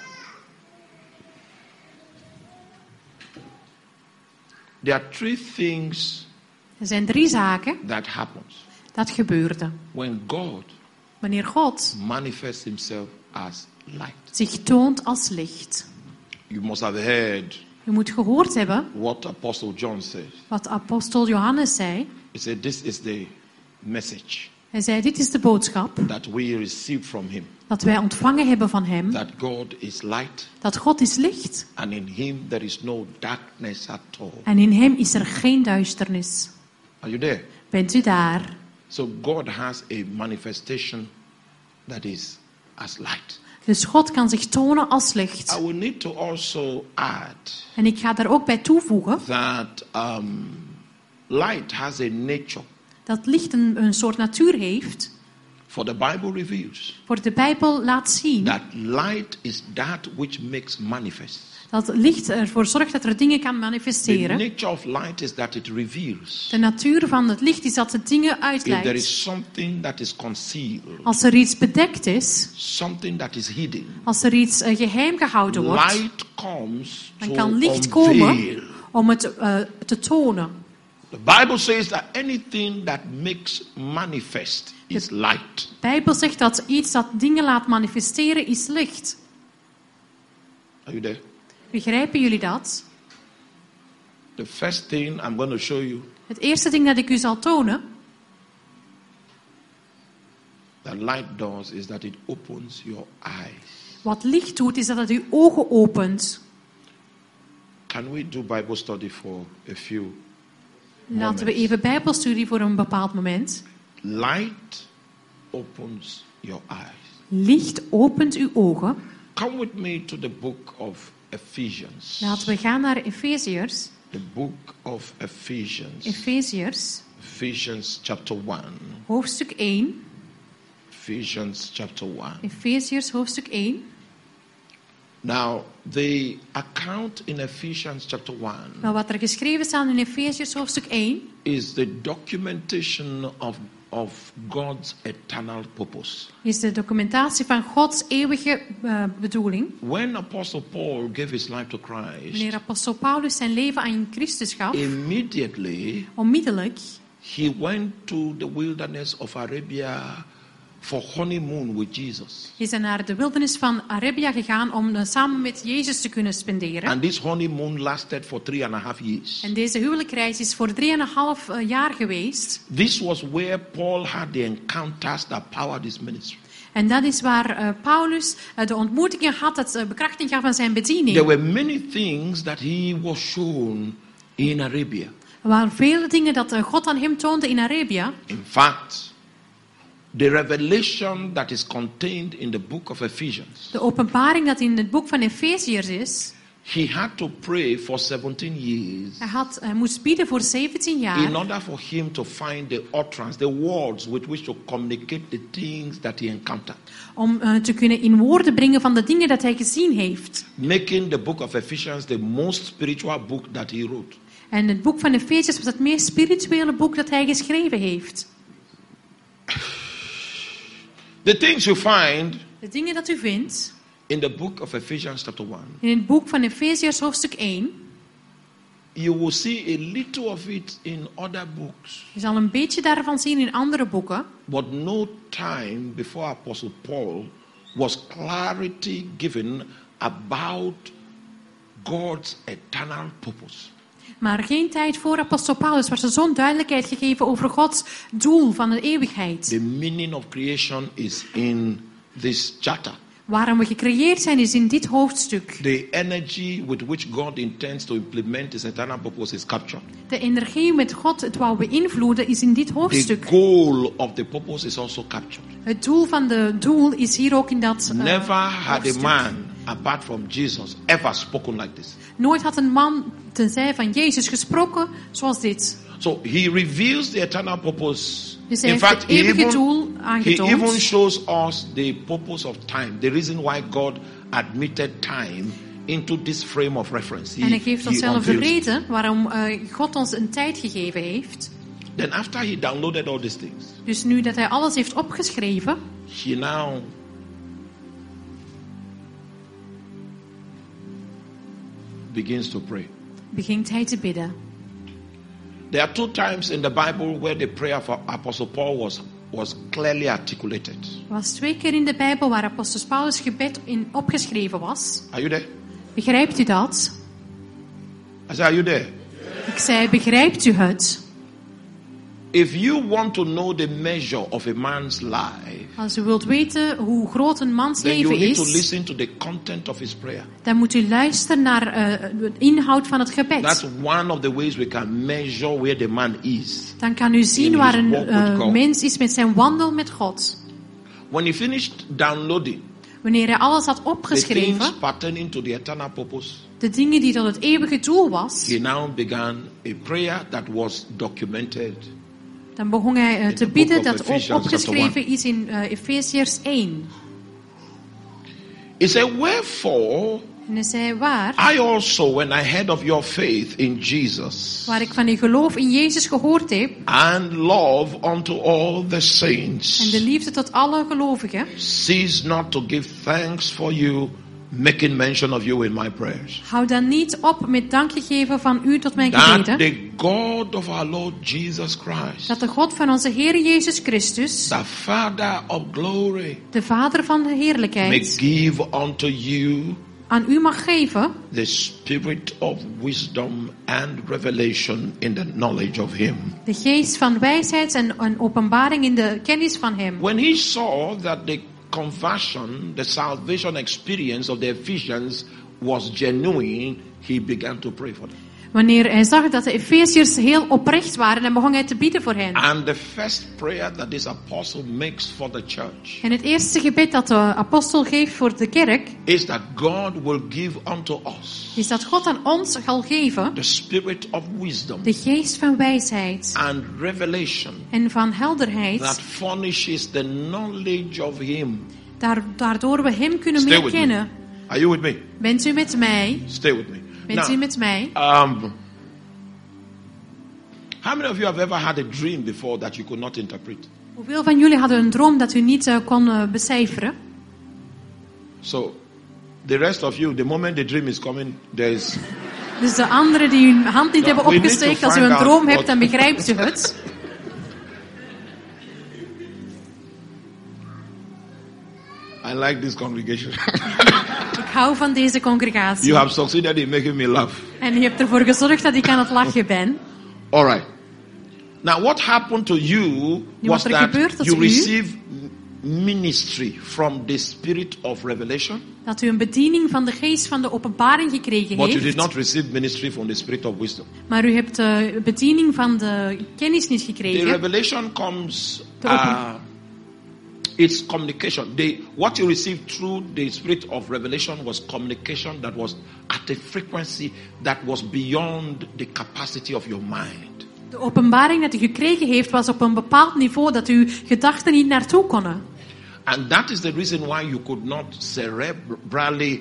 There are 3 things Er zijn 3 zaken that happens dat gebeurden. when God Wanneer God manifests himself as light. zich toont als licht. You must have heard U moet gehoord hebben what Apostle John says. wat apostel Johannes zei. He said, this is the message. Hij zei, dit is de boodschap that we receive from him. dat wij ontvangen hebben van hem. That God is light, Dat God is licht. and in him there is no darkness at all. En in hem is er geen duisternis. Are you there? Bent u daar? So God has a manifestation that is as light. Dus God kan zich tonen als licht. I will need to also add En ik ga daar ook bij toevoegen that light has a nature. dat licht een soort natuur heeft. For the Bible reveals Voor de Bijbel laat zien that light is that which makes manifest. dat licht ervoor zorgt dat er dingen kan The manifesteren. nature of light is that it reveals. De natuur van het licht is dat het dingen If there uitleidt. is something that is concealed, Als er iets bedekt is, something that is hidden, als er iets geheim gehouden wordt, light comes dan to kan licht unveil. komen om het te tonen. The Bible says that anything that makes manifest is light. De Bijbel zegt dat iets dat dingen laat manifesteren is licht. Are you there? Begrijpen jullie dat? The first thing I'm going to show you Het eerste ding dat ik u zal tonen, that light does is that it opens your eyes. wat licht doet, is dat het uw ogen opent. Can we do Bible study for a few? Laten we even Bijbelstudie voor een bepaald moment. Light opens your eyes. Licht opent uw ogen. Come with me to the book of Ephesians. Laten we gaan naar Efeziërs. The book of Ephesians. Efeziërs, Ephesians chapter 1. hoofdstuk 1. Ephesians chapter 1. Efeziërs, hoofdstuk 1. Now, the account in Ephesians chapter 1 Nou, wat er geschreven staat in Efeziërs, hoofdstuk 1, is the documentation of God's eternal purpose. is de documentatie van Gods eeuwige bedoeling. When Apostle Paul gave his life to Wanneer Christ, apostel Paulus zijn leven aan Christus gaf, immediately onmiddellijk he went to the wilderness of Arabia for honeymoon with Jesus. is hij naar de wildernis van Arabia gegaan om samen met Jezus te kunnen spenderen. And this honeymoon lasted for 3.5 years. En deze huwelijksreis is voor 3,5 jaar geweest. This was where Paul had the encounters that powered his ministry. En dat is waar Paulus de ontmoetingen had, dat bekrachtiging gaf van zijn bediening. There were many things that he was shown in Arabia. Er waren vele dingen dat God aan hem toonde in Arabia. In fact, the revelation that is contained in the book of Ephesians, De openbaring dat in het boek van Efeziërs is. he had to pray for 17 years Hij moest bidden voor 17 jaar. in order for him to find the utterance, the words with which to communicate the things that he encountered. Om te kunnen in woorden brengen van de dingen dat hij gezien heeft. Making the book of Ephesians the most spiritual book that he wrote. En het boek van Efeziërs was het meest spirituele boek dat hij geschreven heeft. The things you find De dingen dat u vindt in the book of Ephesians chapter 1, in het boek van Efeziërs hoofdstuk 1. you will see a little of it in other books. Je zal een beetje daarvan zien in andere boeken. But no time before Apostle Paul was clarity given about God's eternal purpose. Maar geen tijd voor apostel Paulus was er zo'n duidelijkheid gegeven over Gods doel van de eeuwigheid. The meaning of creation is in this chapter. Waarom we gecreëerd zijn is in dit hoofdstuk. The energy with which God intends to implement his eternal purpose is captured. De energie met God het wou beïnvloeden is in dit The hoofdstuk. goal of the purpose is also captured. Het doel van de doel is hier ook in dat Never had a hoofdstuk. man apart from Jesus ever spoken like this. Nooit had een man tenzij van Jezus gesproken zoals dit. So he reveals the eternal purpose. Dus hij In heeft fact, het eeuwige doel he aangetoond. even shows us the purpose of time, the reason why God admitted time into this frame of reference. En hij geeft ons zelf de unveils it. reden waarom God ons een tijd gegeven heeft. Then after he downloaded all these things, Dus nu dat hij alles heeft opgeschreven, he now begins to pray. begint hij te bidden. There are 2 times in the Bible where the prayer of Apostle Paul was clearly articulated. Er was 2 keer in de Bijbel waar apostel Paulus gebed in opgeschreven was. Are you there? Begrijpt u dat? I said, are you there? Ik zei, begrijpt u het? If you want to know the measure of a man's life, Als u wilt weten hoe groot een mans then you leven need to is, listen to the content of his prayer. dan moet u luisteren naar de inhoud van het That's gebed. one of the ways we can measure where the man is. Dan kan u in zien his waar een walk with God. mens is met zijn wandel met God. When he finished downloading Wanneer hij alles had the things opgeschreven, pertaining to the eternal purpose, de dingen die tot het eeuwige doel was, he now began a prayer that was documented. dan begon hij In the te book bidden of dat Ephesians, ook opgeschreven is in Efeziërs 1. He said, wherefore En hij zei, waar I also, when I heard of your faith in Jesus ik van uw geloof in Jezus gehoord heb, and love unto all the en de saints, liefde tot alle gelovigen, cease not to give thanks for you, making mention of you in my prayers. hou dan niet op met dankje geven van u tot mijn That gebeden, the God of our Lord Jesus Christ, dat de God van onze Heer Jezus Christus, the Father of glory, de Vader van de may heerlijkheid, give unto you aan u mag geven the spirit of wisdom and revelation in the knowledge of him. de geest van wijsheid en openbaring in de kennis van hem. When he saw that the conversion, the salvation experience of the Ephesians was genuine, he began to pray for them. Wanneer hij zag dat de Efeziërs heel oprecht waren, dan begon hij te bidden voor hen. And the first prayer that this apostle makes for the church En het eerste gebed dat de apostel geeft voor de kerk, is that God will give unto us is dat God aan ons zal geven the spirit of wisdom de geest van wijsheid and revelation en van that helderheid, furnishes the knowledge of him. daardoor we hem kunnen Stay meer with me. kennen. Are you with me? Bent u met mij? Stay with me. Bent u met mij? How many of you have ever had a dream before that you could not interpret? Hoeveel van jullie hadden een droom dat u niet kon becijferen? So, the rest of you, the moment the dream is coming, there's... Dus de anderen die hun hand niet No, hebben we need to opgesteekt, als u find een out droom what- hebt, dan begrijpt u het. I like this congregation. Ik hou van deze congregatie. You have succeeded in making me laugh. En je hebt ervoor gezorgd dat ik aan het lachen ben. All right. Now, what happened to you Nu, was wat er that gebeurt you u- received ministry from the spirit of revelation, Dat u een bediening van de geest van de openbaring gekregen but you did heeft. not receive ministry from the spirit of wisdom. Maar u hebt de bediening van de kennis niet The gekregen. revelation comes, The open- it's communication. What you received through the spirit of revelation was communication that was at a frequency that was beyond the capacity of your mind. De openbaring dat u gekregen heeft was op een bepaald niveau dat uw gedachten niet naartoe konden. And that is the reason why you could not cerebrally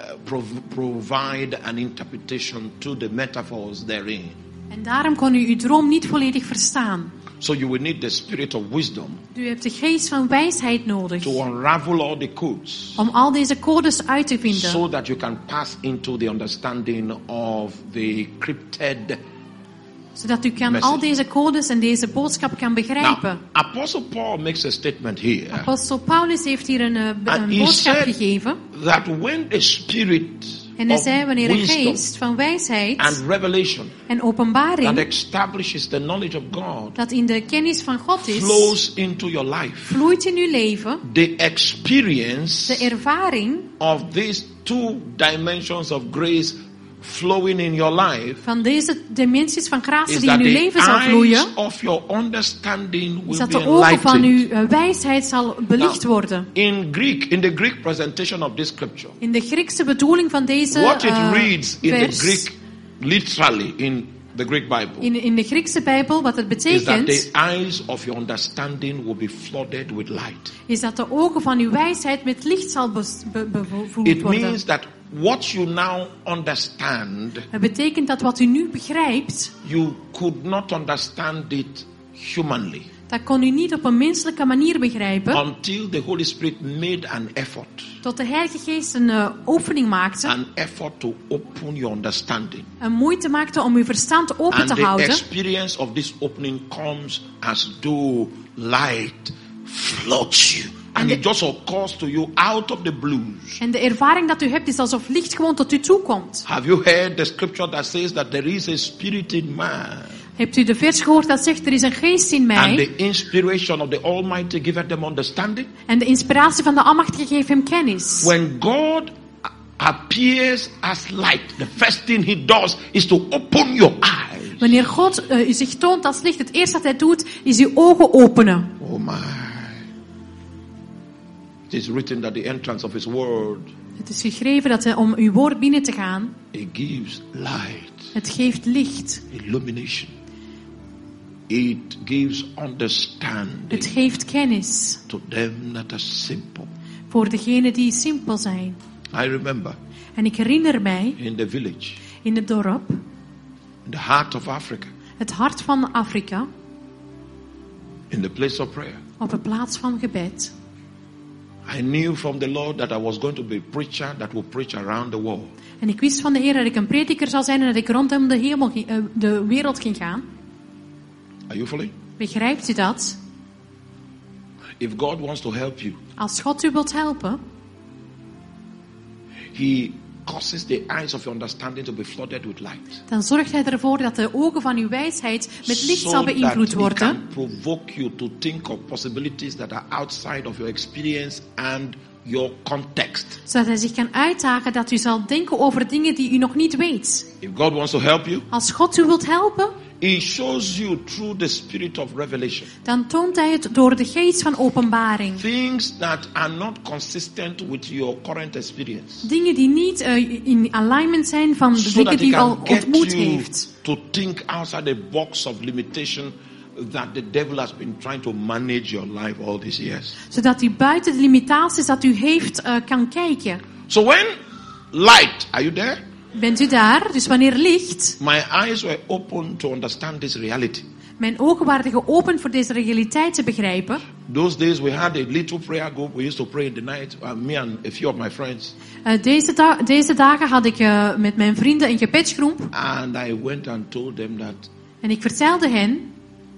provide an interpretation to the metaphors therein. En daarom kon u uw droom niet volledig verstaan. So you will need the spirit of wisdom U hebt de geest van wijsheid nodig to unravel all the codes om al deze codes uit te vinden. so that you can pass into the understanding of the crypted. Zodat u kan message. al deze codes en deze boodschap kan begrijpen. Now, Apostle Paul makes a statement here Apostel Paulus heeft hier een and he boodschap said gegeven. that when the spirit En hij of zei, wanneer de wisdom geest van wijsheid and revelation en that openbaring establishes the knowledge of God dat in de kennis van God is, flows into your life, vloeit in uw leven, the experience de ervaring of these two dimensions of grace flowing in your life van deze dimensies van gratie is die in that uw the leven zal vloeien, eyes of your understanding is will dat be de ogen van enlightened. uw wijsheid zal belicht worden. In the Greek presentation of this scripture, In de Griekse bedoeling van deze what it reads in the vers, Greek, literally in the Greek Bible, in de Griekse Bijbel, wat het is that betekent, the eyes of your understanding will be flooded with light. is dat de ogen van uw wijsheid met licht zal bevoeld It worden. means that what you now understand, Het betekent dat wat u nu begrijpt, you could not understand it humanly dat kon u niet op een menselijke manier begrijpen, until the Holy Spirit made an effort, tot de Heilige Geest een oefening maakte, an effort to open your understanding. een moeite maakte om uw verstand open And te the houden. experience of this opening comes as though light floods you. And it just occurs to you out of the blues. En de ervaring dat u hebt is alsof licht gewoon tot u toe komt. Have you heard the scripture that says that there is a spirit in man Hebt u de vers gehoord dat zegt, er is een geest in And mij. the inspiration of the Almighty giveth them understanding. En de inspiratie van de Almachtige geeft hem kennis. When God appears as light, the first thing he does is to open your eyes. Wanneer God u zich toont als licht, het eerste wat hij doet, is uw ogen openen. Oh my. It is written that the entrance of his word, Het is geschreven dat om uw woord binnen te gaan, it gives light, het geeft licht. illumination. It gives understanding Het geeft kennis to them that are simple. voor degenen die simpel zijn. I remember En ik herinner mij, in the village, in het dorp, in the heart of Africa, het hart van Afrika, in the place of prayer, op een plaats van gebed. I knew from the Lord that I was going to be a preacher that will preach around the world. En ik wist van de Heer dat ik een prediker zou zijn en dat ik rondom de wereld ging gaan. Are you following? Begrijpt u dat? If God wants to help you, Als God u wilt helpen, he causes the eyes of your understanding to be flooded with light. dan zorgt hij ervoor dat de ogen van uw wijsheid met licht So zal that beïnvloed he worden. can provoke you to think of possibilities that are outside of your experience and your context. Zodat hij zich kan uitdagen dat u zal denken over dingen die u nog niet weet. If God wants to help you, Als God u wilt helpen, he shows you through the spirit of revelation dan toont hij het door de geest van openbaring. things that are not consistent with your current experience. Dingen die niet in alignment zijn van de So dingen that he die u al can get ontmoet you heeft. to think outside the box of limitation that the devil has been trying to manage your life all these years. Zodat u buiten de limitaties dat u heeft kan kijken. So when light, are you there? Bent u daar? Dus wanneer licht, My eyes were open to understand this reality. mijn ogen waren geopend voor deze realiteit te begrijpen. Those days we had a little prayer group. We used to pray in the night. Me and a few of my friends. Deze dagen had ik met mijn vrienden een gebedsgroep. And I went and told them that En ik vertelde hen,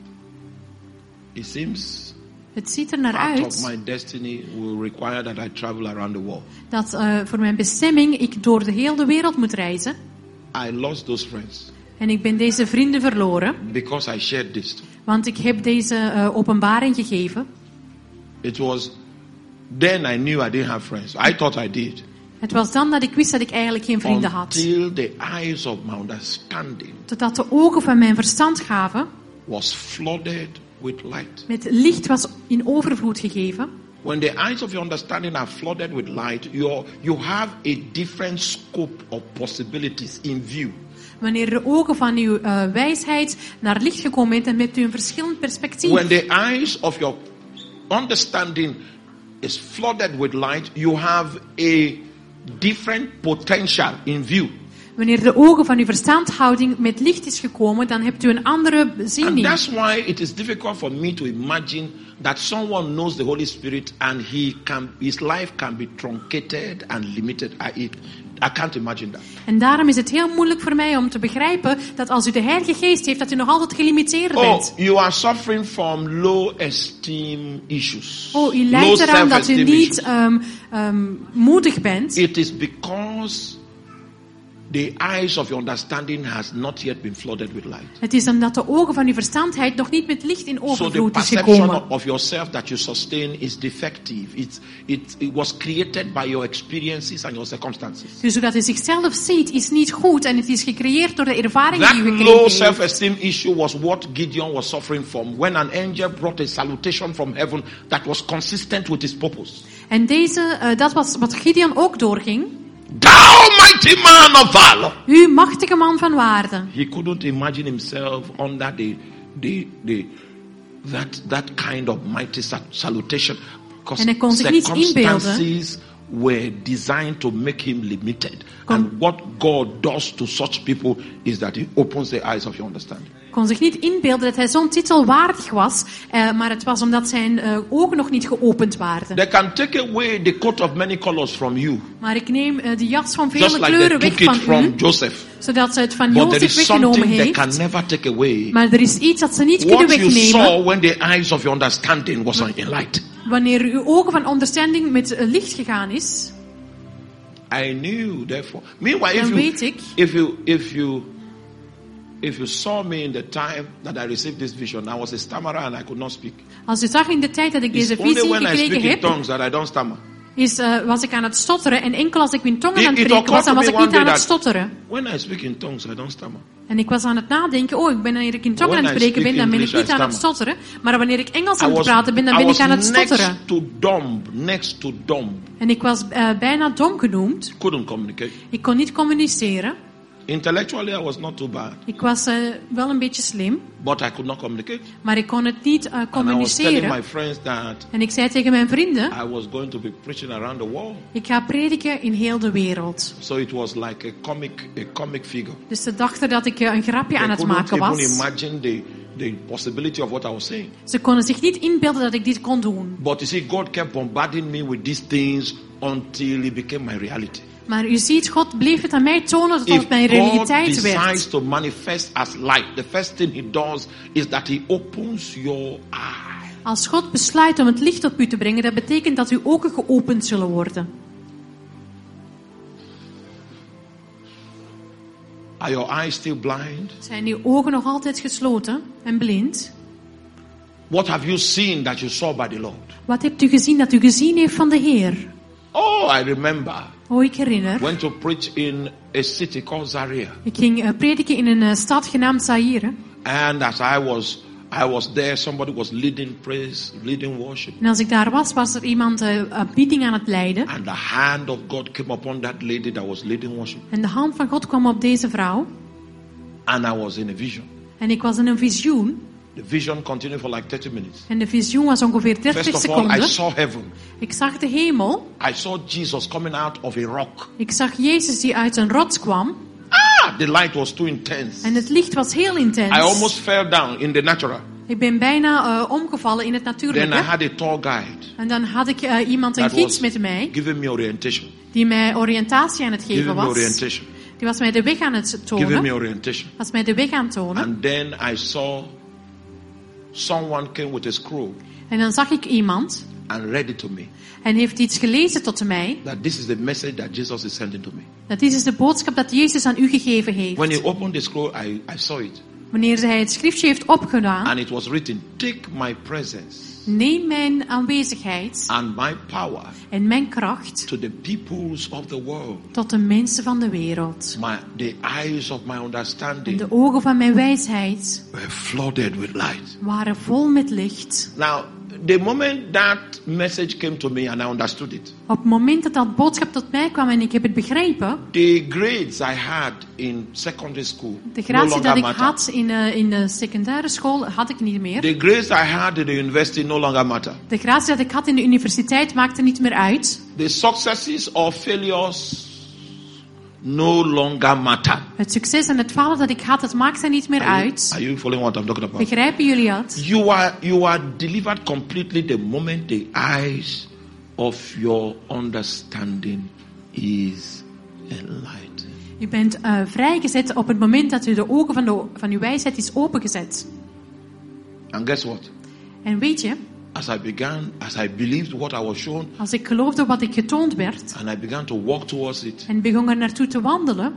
it seems het ziet er naar part of uit my destiny will require that I travel around the world. dat voor mijn bestemming ik door de hele wereld moet reizen. I lost those friends En ik ben deze vrienden verloren, because I shared this. want ik heb deze openbaring gegeven. It was then I knew I didn't have friends. I thought I did. Het was dan dat ik wist dat ik eigenlijk geen vrienden had. Until the eyes of my understanding Totdat de ogen van mijn verstand gaven, was flooded with light. met licht was in overvloed gegeven. When the eyes of your understanding are flooded with light, you have a different scope of possibilities in view. Wanneer de ogen van uw wijsheid naar licht gekomen zijn, dan hebt u een verschillend perspectief. When the eyes of your understanding is flooded with light, you have a different potential in view. Wanneer de ogen van uw verstandhouding met licht is gekomen, dan hebt u een andere And ziening. that's why it is difficult for me to imagine that someone knows the Holy Spirit and his life can be truncated and limited. I can't imagine that. En daarom is het heel moeilijk voor mij om te begrijpen dat als u de Heilige Geest heeft, dat u nog altijd gelimiteerd bent. Oh, you are suffering from low esteem issues. Oh, u Low lijdt eraan dat u self-esteem niet issues. moedig bent. It is because the eyes of your understanding has not yet been flooded with light. Het is omdat de ogen van uw verstandheid nog niet met licht in So the overvloed is perception gekomen. of yourself that you sustain is defective. It was created by your experiences and your circumstances. Dus zodat u zichzelf ziet, is niet goed en het is gecreëerd door de ervaringen That die u low gekregen heeft. self-esteem issue was what Gideon was suffering from when an angel brought a salutation from heaven that was consistent with his purpose. En dat was wat Gideon ook doorging. Thou mighty man of valor. U machtige man van waarde. He couldn't imagine himself under that kind of mighty salutation because En hij kon zich niet inbeelden. circumstances were designed to make him limited. And what God does to such people is that he opens the eyes of your understanding. Kon zich niet inbeelden dat hij zo'n titel waardig was, maar het was omdat zijn ogen nog niet geopend waren. They can take away the coat of many colors from you, Maar ik neem de jas van just vele like they kleuren took weg it van from u, Joseph. zodat ze het van But there Jozef is weggenomen something they can heeft. never take away. Maar er is iets dat ze niet kunnen What you wegnemen saw when the eyes of your understanding was in light. wanneer uw ogen van understanding met licht gegaan is. I knew, therefore. Meanwhile, Dan weet ik. if you If you saw me in the time that I received this vision, I was a stammerer and I could not speak. Als u zag in de tijd dat ik It's deze only visie when I speak gekregen in heb, tongues that I don't stammer. was ik aan het stotteren. En enkel als ik in tongen aan het It spreken was, dan was occurred ik to me niet aan one het day stotteren. When I speak in tongues, I don't stammer. En ik was aan het nadenken, wanneer ik in tongen When aan het I spreken ben, speak dan ben ik English, niet I aan het stotteren. Maar wanneer ik Engels aan I het praten ben, dan ben ik aan het stotteren. next to dumb. En ik was bijna dom genoemd. Couldn't communicate. Ik kon niet communiceren. Intellectually, I was not too bad, Ik was wel een beetje slim, but I could not communicate. maar ik kon het niet And I was telling my communiceren. friends that En ik zei tegen mijn vrienden, I was going to be preaching around the world. ik ga prediken in heel de wereld. So it was like a comic figure. Dus ze dachten dat ik een grapje aan They het couldn't maken even was. imagine the possibility of what I was saying. Ze konden zich niet inbeelden dat ik dit kon doen. But you see, God kept bombarding me with these things until it became my reality. Maar u ziet, God bleef het aan mij tonen tot If het mijn God realiteit decides werd. to manifest as light, the first thing He does is that He opens your eye. Als God besluit om het licht op u te brengen, dat betekent dat uw ogen geopend zullen worden. Are your eyes still blind? Zijn uw ogen nog altijd gesloten en blind? What have you seen that you saw by the Lord? Wat hebt u gezien dat u gezien heeft van de Heer? Oh, I remember. Oh, ik herinner. Went to preach in a city called Zaria. Ik ging prediken in een stad genaamd Zaire. And as I was there, somebody was leading praise, leading worship. En als ik daar was er iemand bieding aan het leiden. And the hand of God came upon that lady that was leading worship. En de hand van God kwam op deze vrouw. And I was in a vision. En ik was in een visioen. The vision continued for like 30 minutes. En de visioen was ongeveer 30 First of all, I seconden. saw heaven. Ik zag de hemel. I saw Jesus coming out of a rock. Ik zag Jezus die uit een rots kwam. The light was too intense. En het licht was heel intens. I almost fell down in the natural. Ik ben bijna omgevallen in het Then I natuurlijke. had a tour guide En dan had ik iemand, een that gids was met mij, giving me orientation. die mij oriëntatie aan het geven Giving me was. orientation. Die was mij de weg aan het Giving me tonen. orientation. Was mij de weg aan het tonen. And then I saw someone came with a scroll En dan zag ik iemand. and read it to me. En heeft iets gelezen tot mij. That this is the message that Jesus is sending to me. Dat dit is de boodschap dat Jezus aan u gegeven heeft. When he opened the scroll, I saw it. Wanneer hij het schriftje heeft opgedaan. And it was written, take my presence Neem mijn aanwezigheid and my power en mijn kracht to the peoples of the world. tot de mensen van de wereld. The eyes of my En understanding de ogen van mijn wijsheid were flooded with light. waren vol met licht. Now, the moment that message came to me and I understood it, Op het moment dat dat boodschap tot mij kwam en ik heb het begrepen, the grades I had in secondary school de no gratie longer dat ik matter. had in de secundaire school had ik niet meer. The grades I had in the university no longer matter. De gratie dat ik had in de universiteit maakte niet meer uit. The successes or failures no longer matter. Het succes en het falen dat ik had, het maakte niet meer uit. Are you following what I'm talking about? Begrijpen jullie het? You are delivered completely the moment the eyes of your understanding is enlightened. U bent vrijgezet op het moment dat u de ogen van uw wijsheid is opengezet. And guess what? En weet je, As I believed what I was shown, als ik geloofde wat ik getoond werd and I began to walk towards it, en begon er naartoe te wandelen,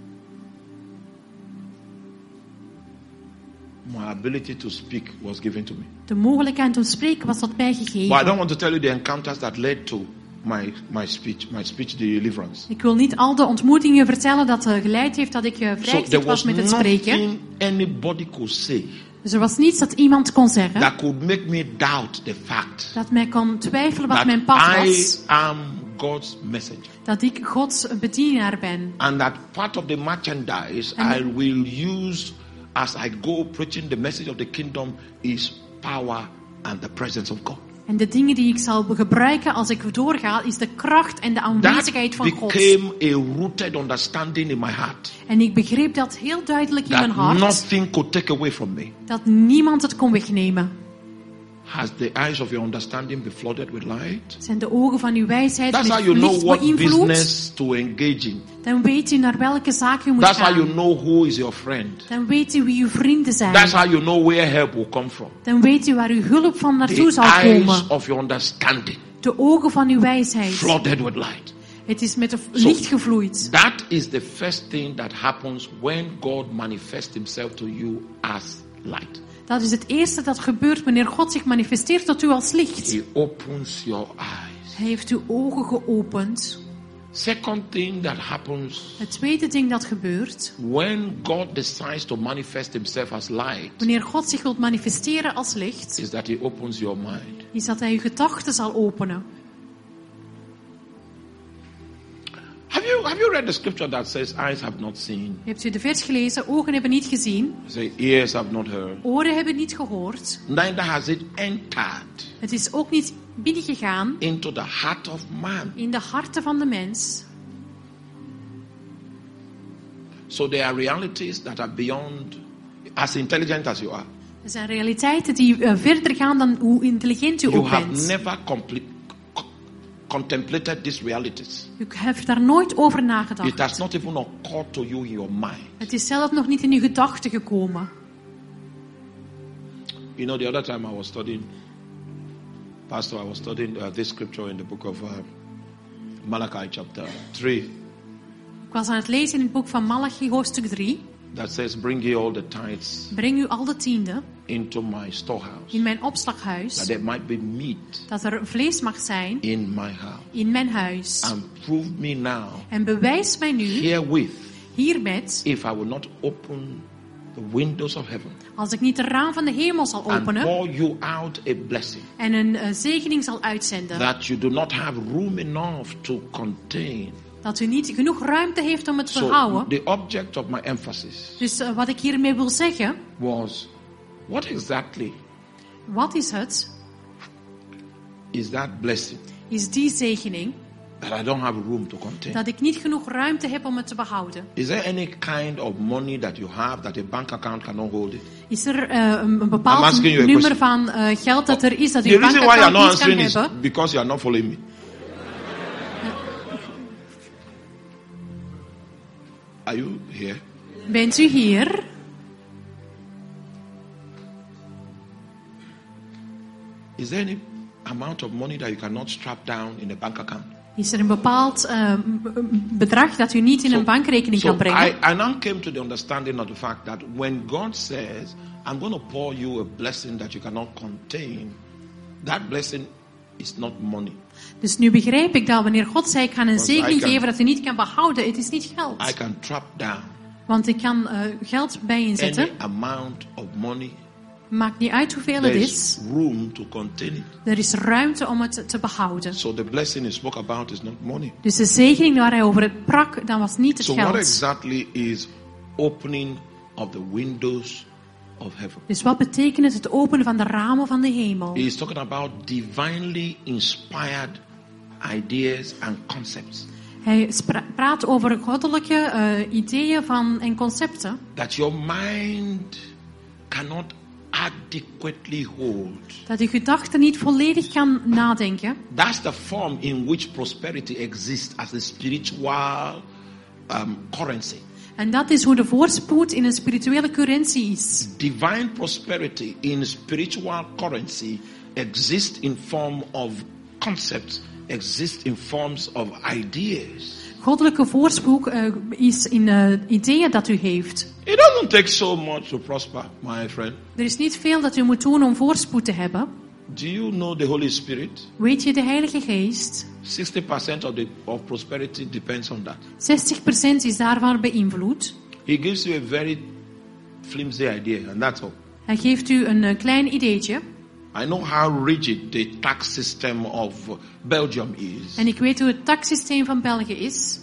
my ability to speak was given to me. de mogelijkheid om te spreken was tot mij But I gegeven. don't want to tell you the encounters that led to my speech, the deliverance. Ik wil niet al de ontmoetingen vertellen dat geleid heeft dat ik So there vrijgezet was was met het spreken. nothing anybody could say Dus er was niets dat iemand kon zeggen that could make me doubt the fact dat mij kon twijfelen wat that mijn pad I was. am God's messenger. Dat ik Gods bedienaar ben. And that part of the merchandise I will use as I go preaching the message of the kingdom is power and the presence of God. En de dingen die ik zal gebruiken als ik doorga, is de kracht en de aanwezigheid That van God. became a rooted understanding in my heart. En ik begreep dat heel duidelijk in mijn That hart. nothing could take away from me. Dat niemand het kon wegnemen. Has the eyes of your understanding been flooded with light? Zijn de ogen van uw wijsheid That's how met you know licht what beïnvloed? business to engage in. Dan weet u naar welke zaak u moet That's how gaan. you know who is your friend. Dan weet u wie uw vrienden zijn. That's how you know where help will come from. Dan weet u waar uw hulp van naartoe The zal eyes komen. of your understanding De ogen van uw wijsheid. flooded with light. Het is met het licht gevloeid. That is the first thing that happens when God manifests himself to you as light. Dat is het eerste dat gebeurt wanneer God zich manifesteert tot u als licht. He opens your eyes. Hij heeft uw ogen geopend. Second thing that happens Het tweede ding dat gebeurt, when God decides to manifest himself as light wanneer God zich wilt manifesteren als licht, is that he opens your mind. is dat hij uw gedachten zal openen. Have you read the scripture that says eyes have not seen, Hebt u de vers gelezen? Ogen hebben niet gezien, say ears have not heard, oren hebben niet gehoord. neither has it entered Het is ook niet binnengegaan into the heart of man. in de harten van de mens. So there are realities that are beyond, as intelligent as you are. Er zijn realiteiten die verder gaan dan hoe intelligent u You ook have bent. never contemplated these realities. U hebt daar nooit over It nagedacht. has not even occurred to you in your mind. Het is zelf nog niet in uw gedachten gekomen. You know, the other time I was studying, Pastor, I was studying this scripture in the book of Malachi chapter 3 Ik was aan het lezen in het boek van Malachi, hoofdstuk 3. that says, bring ye all the tithes Breng u al de tiende into my storehouse, in mijn that opslaghuis, there might be meat dat er vlees mag zijn in my house. in mijn huis. And prove me now En bewijs mij nu herewith hiermet, if I will not open the windows of heaven als ik niet de raam van de hemel zal and openen pour you out a blessing en een zegening zal uitzenden, that you do not have room enough to contain. dat u niet genoeg ruimte heeft om het te So houden. the object of my emphasis Dus wat ik hiermee wil zeggen, was, what exactly wat is het? is that blessing Is die zegening that I don't have room to contain? dat ik niet genoeg ruimte heb om het te behouden. Is there any kind of money that you have that a bank account cannot hold it? Is er een I'm bepaald asking you a nummer question. van geld dat er is dat The uw reason why you are not bankaccount niet kan answering is hebben? because you are not following me. Are you here? Bent u hier? Is there any amount of money that you cannot strap down in a bank account? Is er een bepaald bedrag dat u niet in een bankrekening kan brengen? I now came to the understanding of the fact that when God says, I'm going to pour you a blessing that you cannot contain, that blessing is not money. Dus nu begrijp ik dat wanneer God zei, ik ga een Because zegening I can- geven dat u niet kan behouden, het is niet I geld. can trap down Want ik kan geld bij any inzetten. amount of money. Maakt niet uit hoeveel het There is. is room to contain it. Er is ruimte om het te behouden. So the blessing he spoke about is not money. Dus de zegening waar hij over het prak, dat was niet het So what geld. exactly is opening of the windows of heaven? Dus wat betekent het openen van de ramen van de hemel? He is talking about divinely inspired ideas and concepts Hij praat over goddelijke ideeën en concepten. that your mind cannot adequately hold. Dat je gedachten niet volledig kan nadenken. That's the form in which prosperity exists as a spiritual currency. En dat is hoe de voorspoed in een spirituele currentie is. Divine prosperity in spiritual currency exists in form of concepts, exists in forms of ideas. Goddelijke voorspoed is in ideeën dat u heeft. It doesn't take so much to prosper, my friend. Er is niet veel dat u moet doen om voorspoed te hebben. Do you know the Holy Spirit? Weet je, de Heilige Geest, 60% of prosperity depends on that. 60% is daarvan beïnvloed. He gives you a very flimsy idea, and that's all. Hij geeft u een klein ideetje. I know how rigid the tax system of Belgium is. En ik weet hoe het taxsysteem van België is.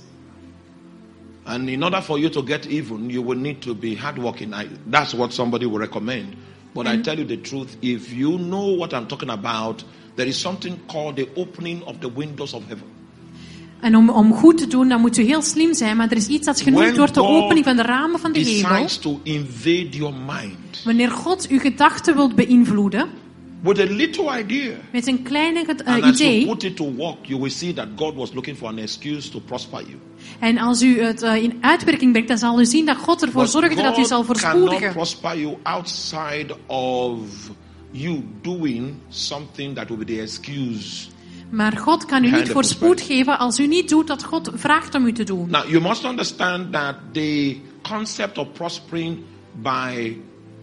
And in order for you to get even, you will need to be hardworking. That's what somebody will recommend. But I tell you the truth, if you know what I'm talking about, there is something called the opening of the windows of heaven. En om goed te doen, dan moet u heel slim zijn. Maar er is iets dat genoemd When wordt de God opening van de ramen van de hemel. decides to invade your mind Wanneer God uw gedachten wilt beïnvloeden, with a little idea, met een kleine and as you idee. put it to work, you will see that God was looking for an excuse to prosper you. En als u het in uitwerking brengt, dan zal u zien dat God ervoor But zorgde dat u zal God cannot voorspoedigen. prosper you outside of you doing something that will be the excuse Maar God kan u Behind niet the voorspoed geven als u niet doet wat God vraagt om u te doen. Now, you must understand that the concept of prospering by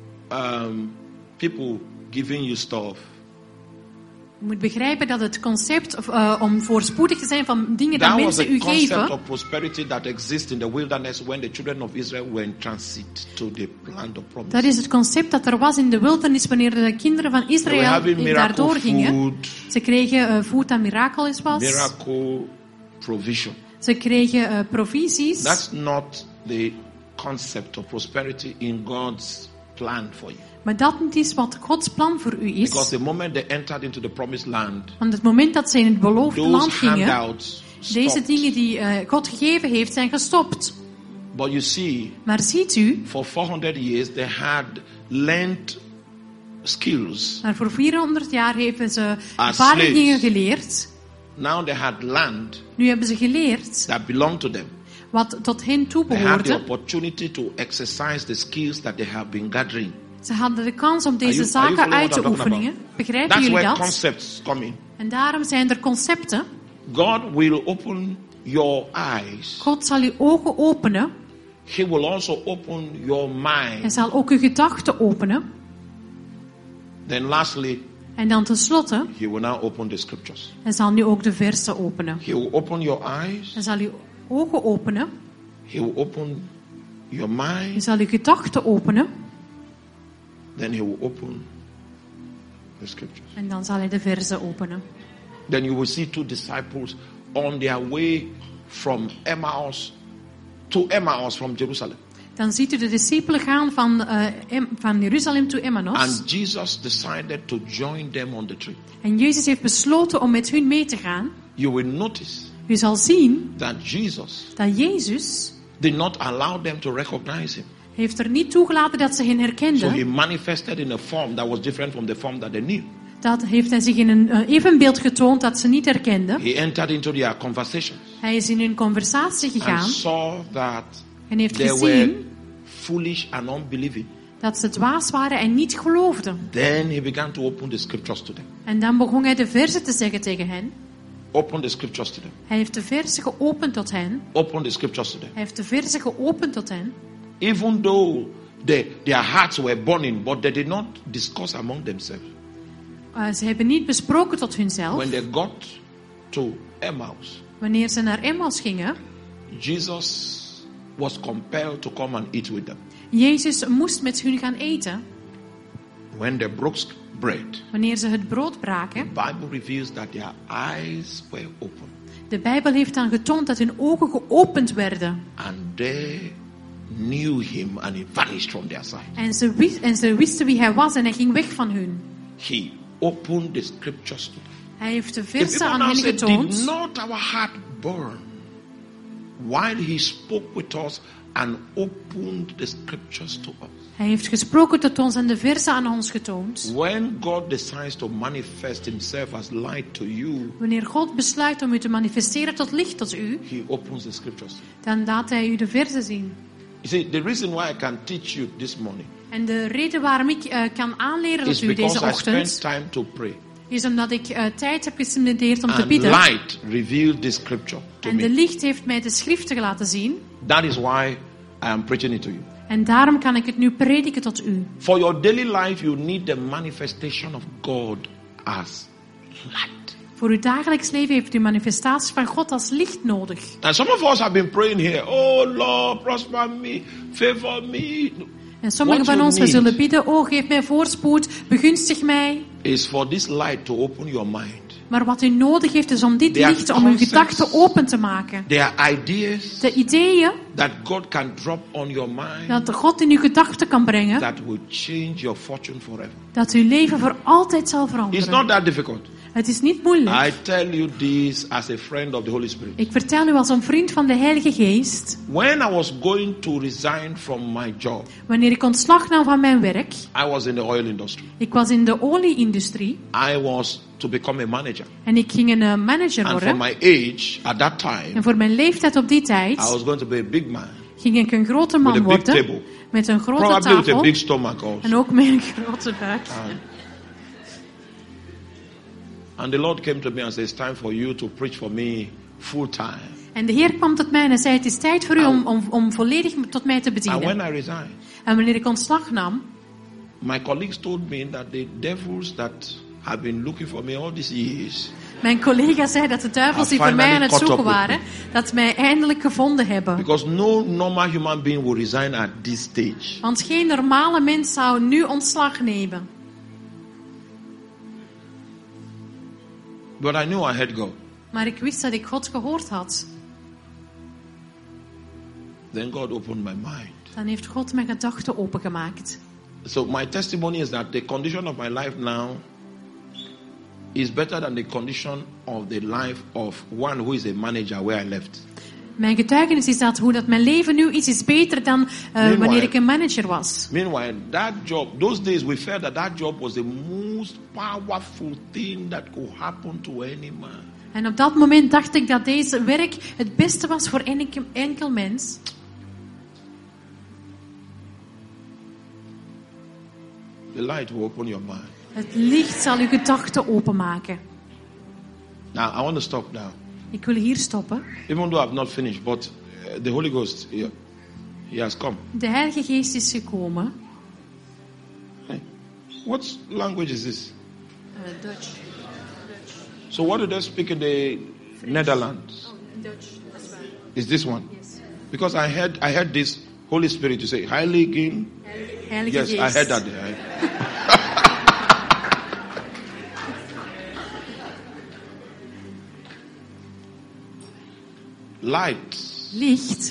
people giving you stuff, Je moet begrijpen dat het concept om voorspoedig te zijn van dingen dat that was mensen a u concept geven, of prosperity that exists in the wilderness when the children of Israel were in transit to the land of promise. dat is het concept dat er was in de wildernis wanneer de kinderen van They were Israël having miracle daardoor gingen. food, Ze kregen voed dat miraculous was. miracle provision. Ze kregen provisies. That's not the concept of prosperity in God's plan for you. Maar dat is wat Gods plan voor u Because is. the moment they entered into the promised land, Want het moment dat ze in het beloofde land those gingen, handouts deze stopped. dingen die God gegeven heeft, zijn gestopt. But you see, Maar ziet u, for 400 years they had learned skills. maar voor 400 jaar hebben ze As vaardigheden slaves. geleerd. Now they had land Nu hebben ze geleerd that belonged to them. wat tot hen They had the toebehoorde. opportunity to exercise the skills that they have been gathering. Ze hadden de kans om deze Are you zaken following uit what te I'm talking oefenen. Begrijpen That's jullie where dat? concepts come in. En daarom zijn er concepten. God will open your eyes. God zal uw ogen openen. He will also open your Hij mind. zal ook uw gedachten openen. Then lastly, En dan tenslotte, He will now open the scriptures. hij zal nu ook de versen openen. He will open your eyes. Hij zal uw ogen openen. He will open your Hij mind. zal uw gedachten openen. Then He will open the scriptures. En dan zal hij de versen openen. Then you will see two disciples on their way from Emmaus to Emmaus from Jerusalem. Dan ziet u de discipelen gaan van Jeruzalem to Emmaus. And Jesus decided to join them on the trip. En Jezus heeft besloten om met hun mee te gaan. You will notice U zal zien that Jesus dat Jezus did not allow them to recognize Him. heeft er niet toegelaten dat ze hen So herkenden. He manifested in a form that was different from the form that they knew. Dat heeft hij zich in een evenbeeld getoond dat ze niet herkenden. He entered into their conversations Hij is in hun conversatie and gegaan saw that en heeft they were gezien foolish and unbelieving. dat ze dwaas waren en niet geloofden. Then He began to open the scriptures to them. En dan begon hij de versen te zeggen tegen hen. Open the scriptures to them. Hij heeft de versen geopend tot hen. Open the scriptures to them. Hij heeft de versen geopend tot hen. Even though their hearts were burning, but they did not discuss among themselves. Ze hebben niet besproken tot hunzelf. When they got to Emmaus, Wanneer ze naar Emmaus gingen, Jesus was compelled to come and eat with them. Jezus moest met hun gaan eten. When they broke bread, Wanneer ze het brood braken. the Bible reveals that their eyes were open. De Bijbel heeft dan getoond dat hun ogen geopend werden. And they knew Him and He vanished from their sight. En ze wisten wie hij was en hij ging weg van hun. He opened the scriptures to them. Hij heeft de The versen people aan now hen say, did getoond. not our heart burn while He spoke with us and opened the scriptures to us? Hij heeft gesproken tot ons en de versen aan ons getoond. When God decides to manifest Himself as light to you, Wanneer God besluit om u te manifesteren tot licht tot u, He opens the scriptures. dan laat hij u de versen zien. You see, the reason why I can teach you this morning En de reden waarom ik kan aanleren is tot u because deze I spent ochtend, time to pray. is omdat ik tijd heb gespendeerd om te And bidden. light revealed this scripture to En de me. licht heeft mij de schriften laten zien. That is why I am preaching it to you. En daarom kan ik het nu prediken tot u. For your daily life, you need the manifestation of God as light. Voor uw dagelijks leven heeft u manifestatie van God als licht nodig. And some of us have been praying here, oh Lord, prosper me, favor me. En sommigen What van you ons, we need zullen bidden, oh geef mij voorspoed, begunstig mij. is for this light to open your mind. Maar wat u nodig heeft is om dit There are licht, om uw concepts. gedachten open te maken. There are ideas De ideeën that God can drop on your mind dat God in uw gedachten kan brengen, that will change your fortune forever. dat uw leven voor altijd zal It's veranderen. not that difficult. Het is niet moeilijk. I tell you this as a friend of the Holy Spirit. Ik vertel u als een vriend van de Heilige Geest. When I was going to resign from my job, Wanneer ik ontslag nam van mijn werk, I was in the oil industry. ik was in de olieindustrie I was to become a manager. en ik ging een manager And for worden. my age, at that time, En voor mijn leeftijd op die I tijd was going to be a big man. ging ik een grote With a man big worden table. met een grote Probably with a tafel big stomach also. en ook met een grote buik. And the Lord came to me and said, it's time for you to preach for me full time. En de Heer kwam tot mij en zei, het is tijd voor u om volledig tot mij te And bedienen. when I resigned, En wanneer ik ontslag nam, my colleagues told me that the devils that have been looking for me all these years, mijn collega zei dat de duivels die voor mij aan het zoeken waren, dat mij eindelijk gevonden hebben. because no normal human being will resign at this stage. Want geen normale mens zou nu ontslag nemen. But I knew I had God. Maar ik wist dat ik God gehoord had. Then God opened my mind. Dan heeft God mijn gedachten opengemaakt. So my testimony is that the condition of my life now is better than the condition of the life of one who is a manager where I left. Mijn getuigenis is dat hoe dat mijn leven nu is beter dan wanneer ik een manager was. Meanwhile, that job, those days we felt that job was the most powerful thing that could happen to any man. En op dat moment dacht ik dat deze werk het beste was voor enkel mens. The light will open your mind. Het licht zal uw gedachten openmaken. Now, I want to stop now. Ik wil hier stoppen. Even though I've not finished, but the Holy Ghost, he has come. De Heilige Geest is gekomen. Hey, what language is this? Dutch. So what do they speak in the Netherlands? Dutch, as well. Is this one? Yes. Because I heard this Holy Spirit to say, Heilige. Heilige Yes, Geest. I heard that. Light. Licht.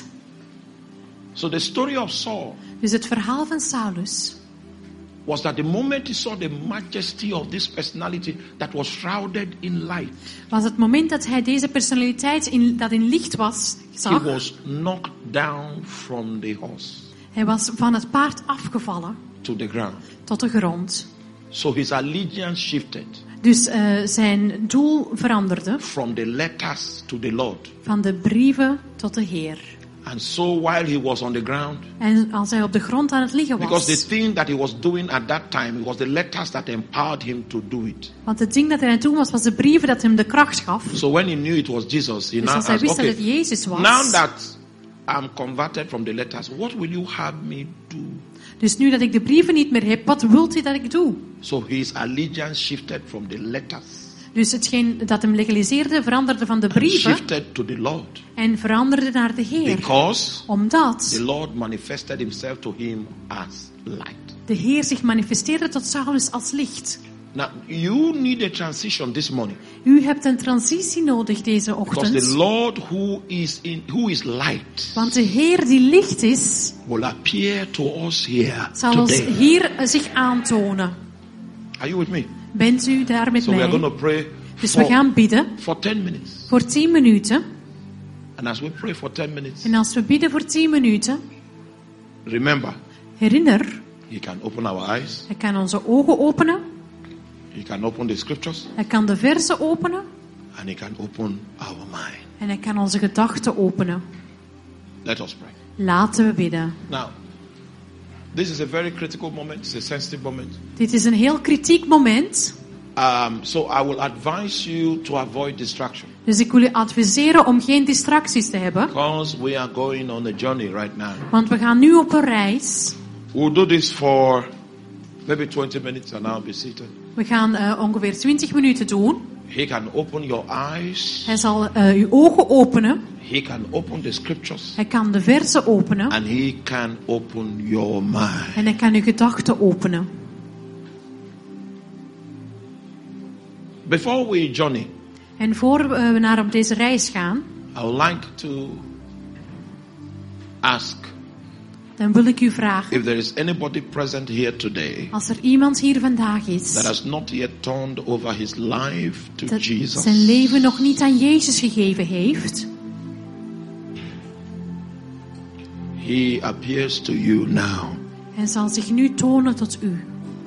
So the story of Saul Dus het verhaal van Saulus was that the moment he saw the majesty of this personality that was shrouded in light, was het moment dat hij deze personaliteit dat in licht was, he zag. was knocked down from the horse Hij was van het paard afgevallen to the ground. tot de grond. So his allegiance shifted Dus zijn doel veranderde from the letters to the Lord. van de brieven tot de Heer. And so while he was on the ground, En als hij op de grond aan het liggen because the was, thing that he was doing at that time, it was the letters that empowered him to do it. want het ding dat hij aan het doen was de brieven dat hem de kracht gaf. So when he knew it was Jesus, he Dus now als hij asked, wist dat okay, het Jezus was, now that I'm converted from the letters, what will you have me do? dus nu dat ik de brieven niet meer heb, wat wilt u dat ik doe? So his allegiance shifted from the letters Dus hetgeen dat hem legaliseerde veranderde van de and brieven shifted to the Lord. en veranderde naar de Heer. Because Omdat the Lord manifested himself to him as light. de Heer zich manifesteerde tot Saulus als licht. Now, you need a transition this morning. U hebt een transitie nodig deze Because ochtend. the Lord who is light Want de Heer die licht is, will appear to us here zal ons today. hier zich aantonen. Are you with me? Bent u daar met So we are mij? going to pray Dus we gaan bidden for 10 minutes. voor 10 minuten. And as we pray for 10 minutes, En als we bidden voor 10 minuten, remember, herinner, He can open our eyes. hij kan onze ogen openen. He can open the scriptures. Hij kan de verzen openen. And He can open our mind. En hij kan onze gedachten openen. Let us pray. Laten we bidden. Now, this is a very critical moment. It's a sensitive moment. Dit is een heel kritiek moment. So I will advise you to avoid distraction. Dus ik wil u adviseren om geen distracties te hebben. Because we are going on a journey right now. Want we gaan nu op een reis. We'll do this for maybe 20 minutes and I'll be seated. We gaan ongeveer 20 minuten doen. He can open your eyes. Hij zal uw ogen openen. He can open the scriptures. Hij kan de verzen openen. And He can open your mind. En hij kan uw gedachten openen. Before we journey, En voor we naar op deze reis gaan, I would like to ask dan wil ik u vragen, if there is anybody present here today als er iemand hier vandaag is, that has not yet turned over his life to dat Jesus. zijn leven nog niet aan Jezus gegeven heeft, He appears to you now. en zal zich nu tonen tot u.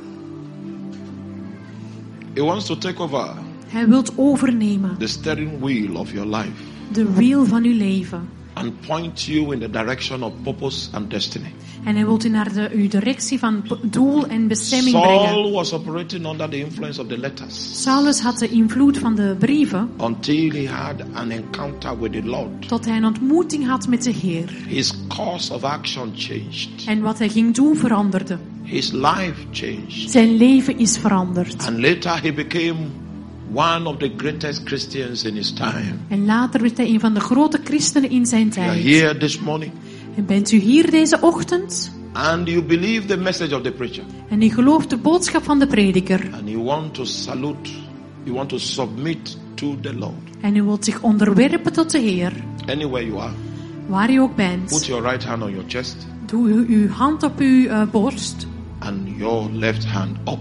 He wants to take over Hij wilt overnemen, the steering wheel of your life de wiel van uw leven. and point you in the direction of purpose and destiny. En hij wil u naar uw directie van doel en bestemming brengen. Saul was operating under the influence of the letters. Saulus had de invloed van de brieven. Until he had an encounter with the Lord. Tot hij een ontmoeting had met de Heer. His course of action changed. En wat hij ging doen veranderde. His life changed. Zijn leven is veranderd. And later he became one of the greatest Christians in his time. En later werd hij een van de grote christenen in zijn You are tijd. here this morning. En bent u hier deze ochtend? And you believe the message of the preacher. En u gelooft de boodschap van de prediker. And you want to salute, you want to submit to the Lord. En u wilt zich onderwerpen tot de Heer. Anywhere you are, Waar u ook bent. put your right hand on your chest Doe uw hand op uw borst. and your left hand up.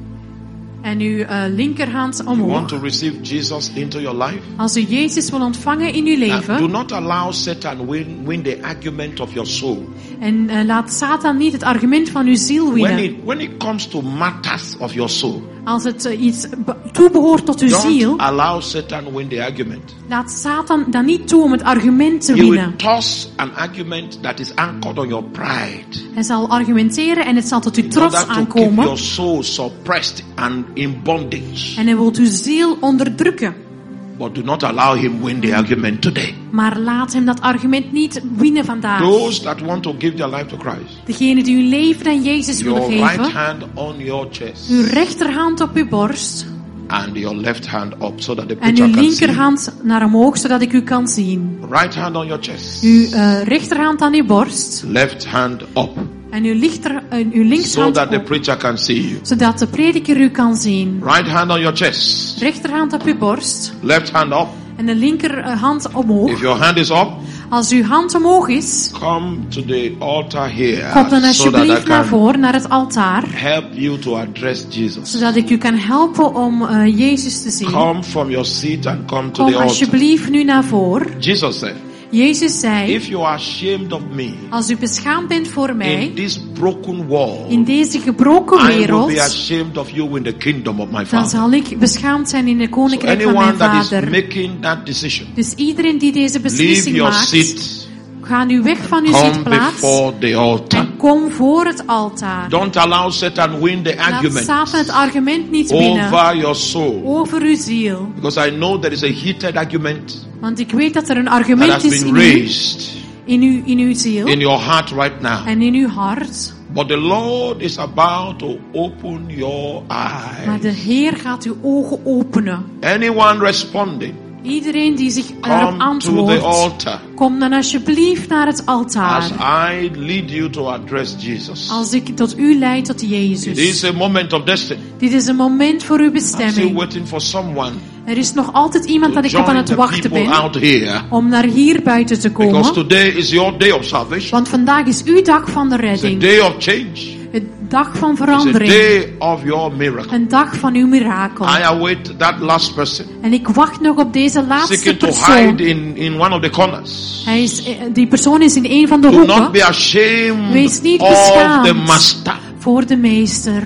En uw linkerhand You want omhoog. to receive Jesus into your life? Als u Jezus wil ontvangen in uw Do leven. not allow Satan win the argument of your soul. En laat Satan niet het argument van uw ziel winnen. When it comes to matters of your soul, Als het iets toebehoort tot uw don't ziel. allow Satan win the argument. Laat Satan dan niet toe om het argument te He will winnen. toss an argument that is anchored on your pride. Hij zal argumenteren en het zal tot uw In trots order to keep aankomen. your soul suppressed and in bondage. En hij wil uw ziel onderdrukken. But do not allow him win the argument today. Maar laat hem dat argument niet winnen vandaag. Those that want to give their life to Christ, Degene die uw leven aan Jezus willen your right geven. hand on your chest Uw rechterhand op uw borst. and your left hand up so that the En preacher uw can see. linkerhand naar omhoog, zodat ik u kan zien. Right hand on your chest, Uw rechterhand aan uw borst. left hand up En uw so linkshand that the op, preacher can see you. zodat de prediker u kan zien. Right hand on your chest, Rechterhand op uw borst. left hand up. En de linkerhand omhoog. If your hand is up, Als uw hand omhoog is, come to the altar here kom dan so that I alsjeblieft naar can voren, naar het altaar. help you to address Jesus. Zodat ik u kan helpen om Jezus te zien. Come from your seat and come to Kom the altar. alsjeblieft nu naar voren. Jesus said, Jezus zei, if you are ashamed of me als u beschaamd bent voor in mij, this broken world, in deze gebroken I will wereld, be ashamed of you in the kingdom of my dan Father. zal ik beschaamd zijn in het So koninkrijk van anyone mijn that is Vader. making that decision, Dus iedereen die deze leave beslissing your maakt, seat, ga nu weg van uw come zitplaats before the altar. en kom voor het altaar. Don't allow Satan win the Laat argument Satan het argument niet winnen over your soul. over uw ziel. Because I know there is a heated argument Want ik weet dat er een that argument has is been raised in uw ziel in your heart right now. en in uw hart. But the Lord is about to open your Maar de eyes. Heer gaat uw ogen openen. Anyone responding, Iedereen die zich daarop come to the antwoordt, altar kom dan alsjeblieft naar het as altaar. I lead you to address Jesus. Als ik tot u leid, tot It Jezus. is a moment of destiny. Dit is een moment voor uw I'm still bestemming. waiting for someone Er is nog altijd iemand to dat ik op aan join het the wachten people ben out here. om naar hier buiten te Because komen. today is your day of salvation. Want vandaag is uw dag van de It's a redding. day of change. Een dag van It's a verandering. day of your miracle. Een dag van uw mirakel. I await that last person En ik wacht nog op deze laatste seeking to persoon. hide in one of the corners. Die persoon is in een van de Do not hoeken be ashamed Wees niet of the beschaamd. master. voor de meester.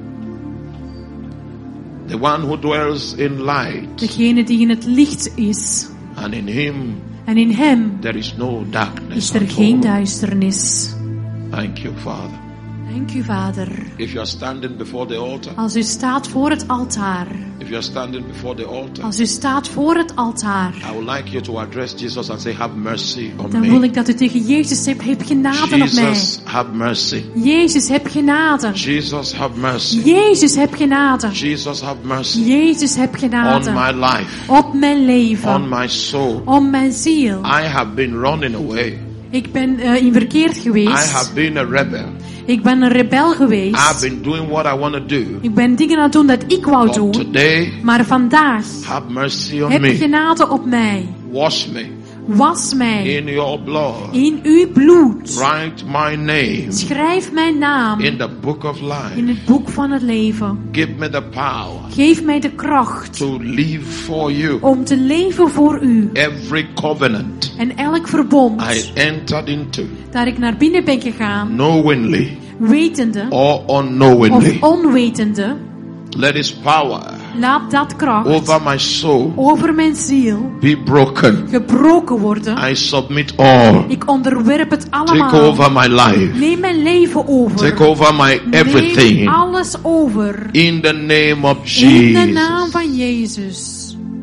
The one who dwells in light. Degene die in het licht is. And in him En in hem there is no darkness is er at geen all. duisternis. Thank you, Father. Dank u, Vader. If you are standing before the altar, Als u staat voor het altaar. if you are standing before the altar, Als u staat voor het altaar. I would like you to address Jesus and say, have mercy on Dan wil me. ik dat u tegen Jezus zegt, heb genade op mij. Jesus, have mercy. Jezus, heb genade. Jesus, have mercy. Jezus, heb genade. Jesus, have mercy Jezus, heb on genade. my life, Op mijn leven. on my soul. Op mijn ziel. I have been running away. Ik ben in verkeerd I geweest. have been a rebel. Ik ben een rebel I've geweest. been doing what I want to do. Ik ben dingen aan het doen dat ik wou But doen. today, Maar vandaag, have mercy on heb me. genade op mij. Wash me Was mij in your blood. in uw bloed. Write my name Schrijf mijn naam in the book of in life. het boek van het leven. Give me the power Geef mij de kracht to live for you. om te leven voor u. Every covenant En elk verbond I entered into, dat ik naar binnen ben gegaan, knowingly wetende or of unknowingly, onwetende, let His power Laat dat kracht over my soul over mijn ziel be broken. gebroken worden. I submit all. Ik onderwerp het Take allemaal. over my life. Neem mijn leven over. Take over my Neem everything. alles over. In the name of In de naam Jesus. van Jezus.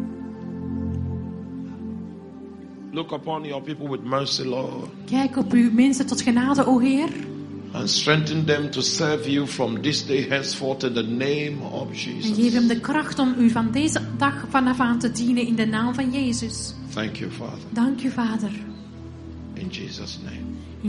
Look upon your people with mercy, Lord. Kijk op uw mensen tot genade, o Heer. And strengthen them to serve you from this day henceforth in the name of En geef Jesus. hem de kracht om u van deze dag vanaf aan te dienen in de naam van Jezus. Thank you, Father. Dank u, Vader. In Jesus' name.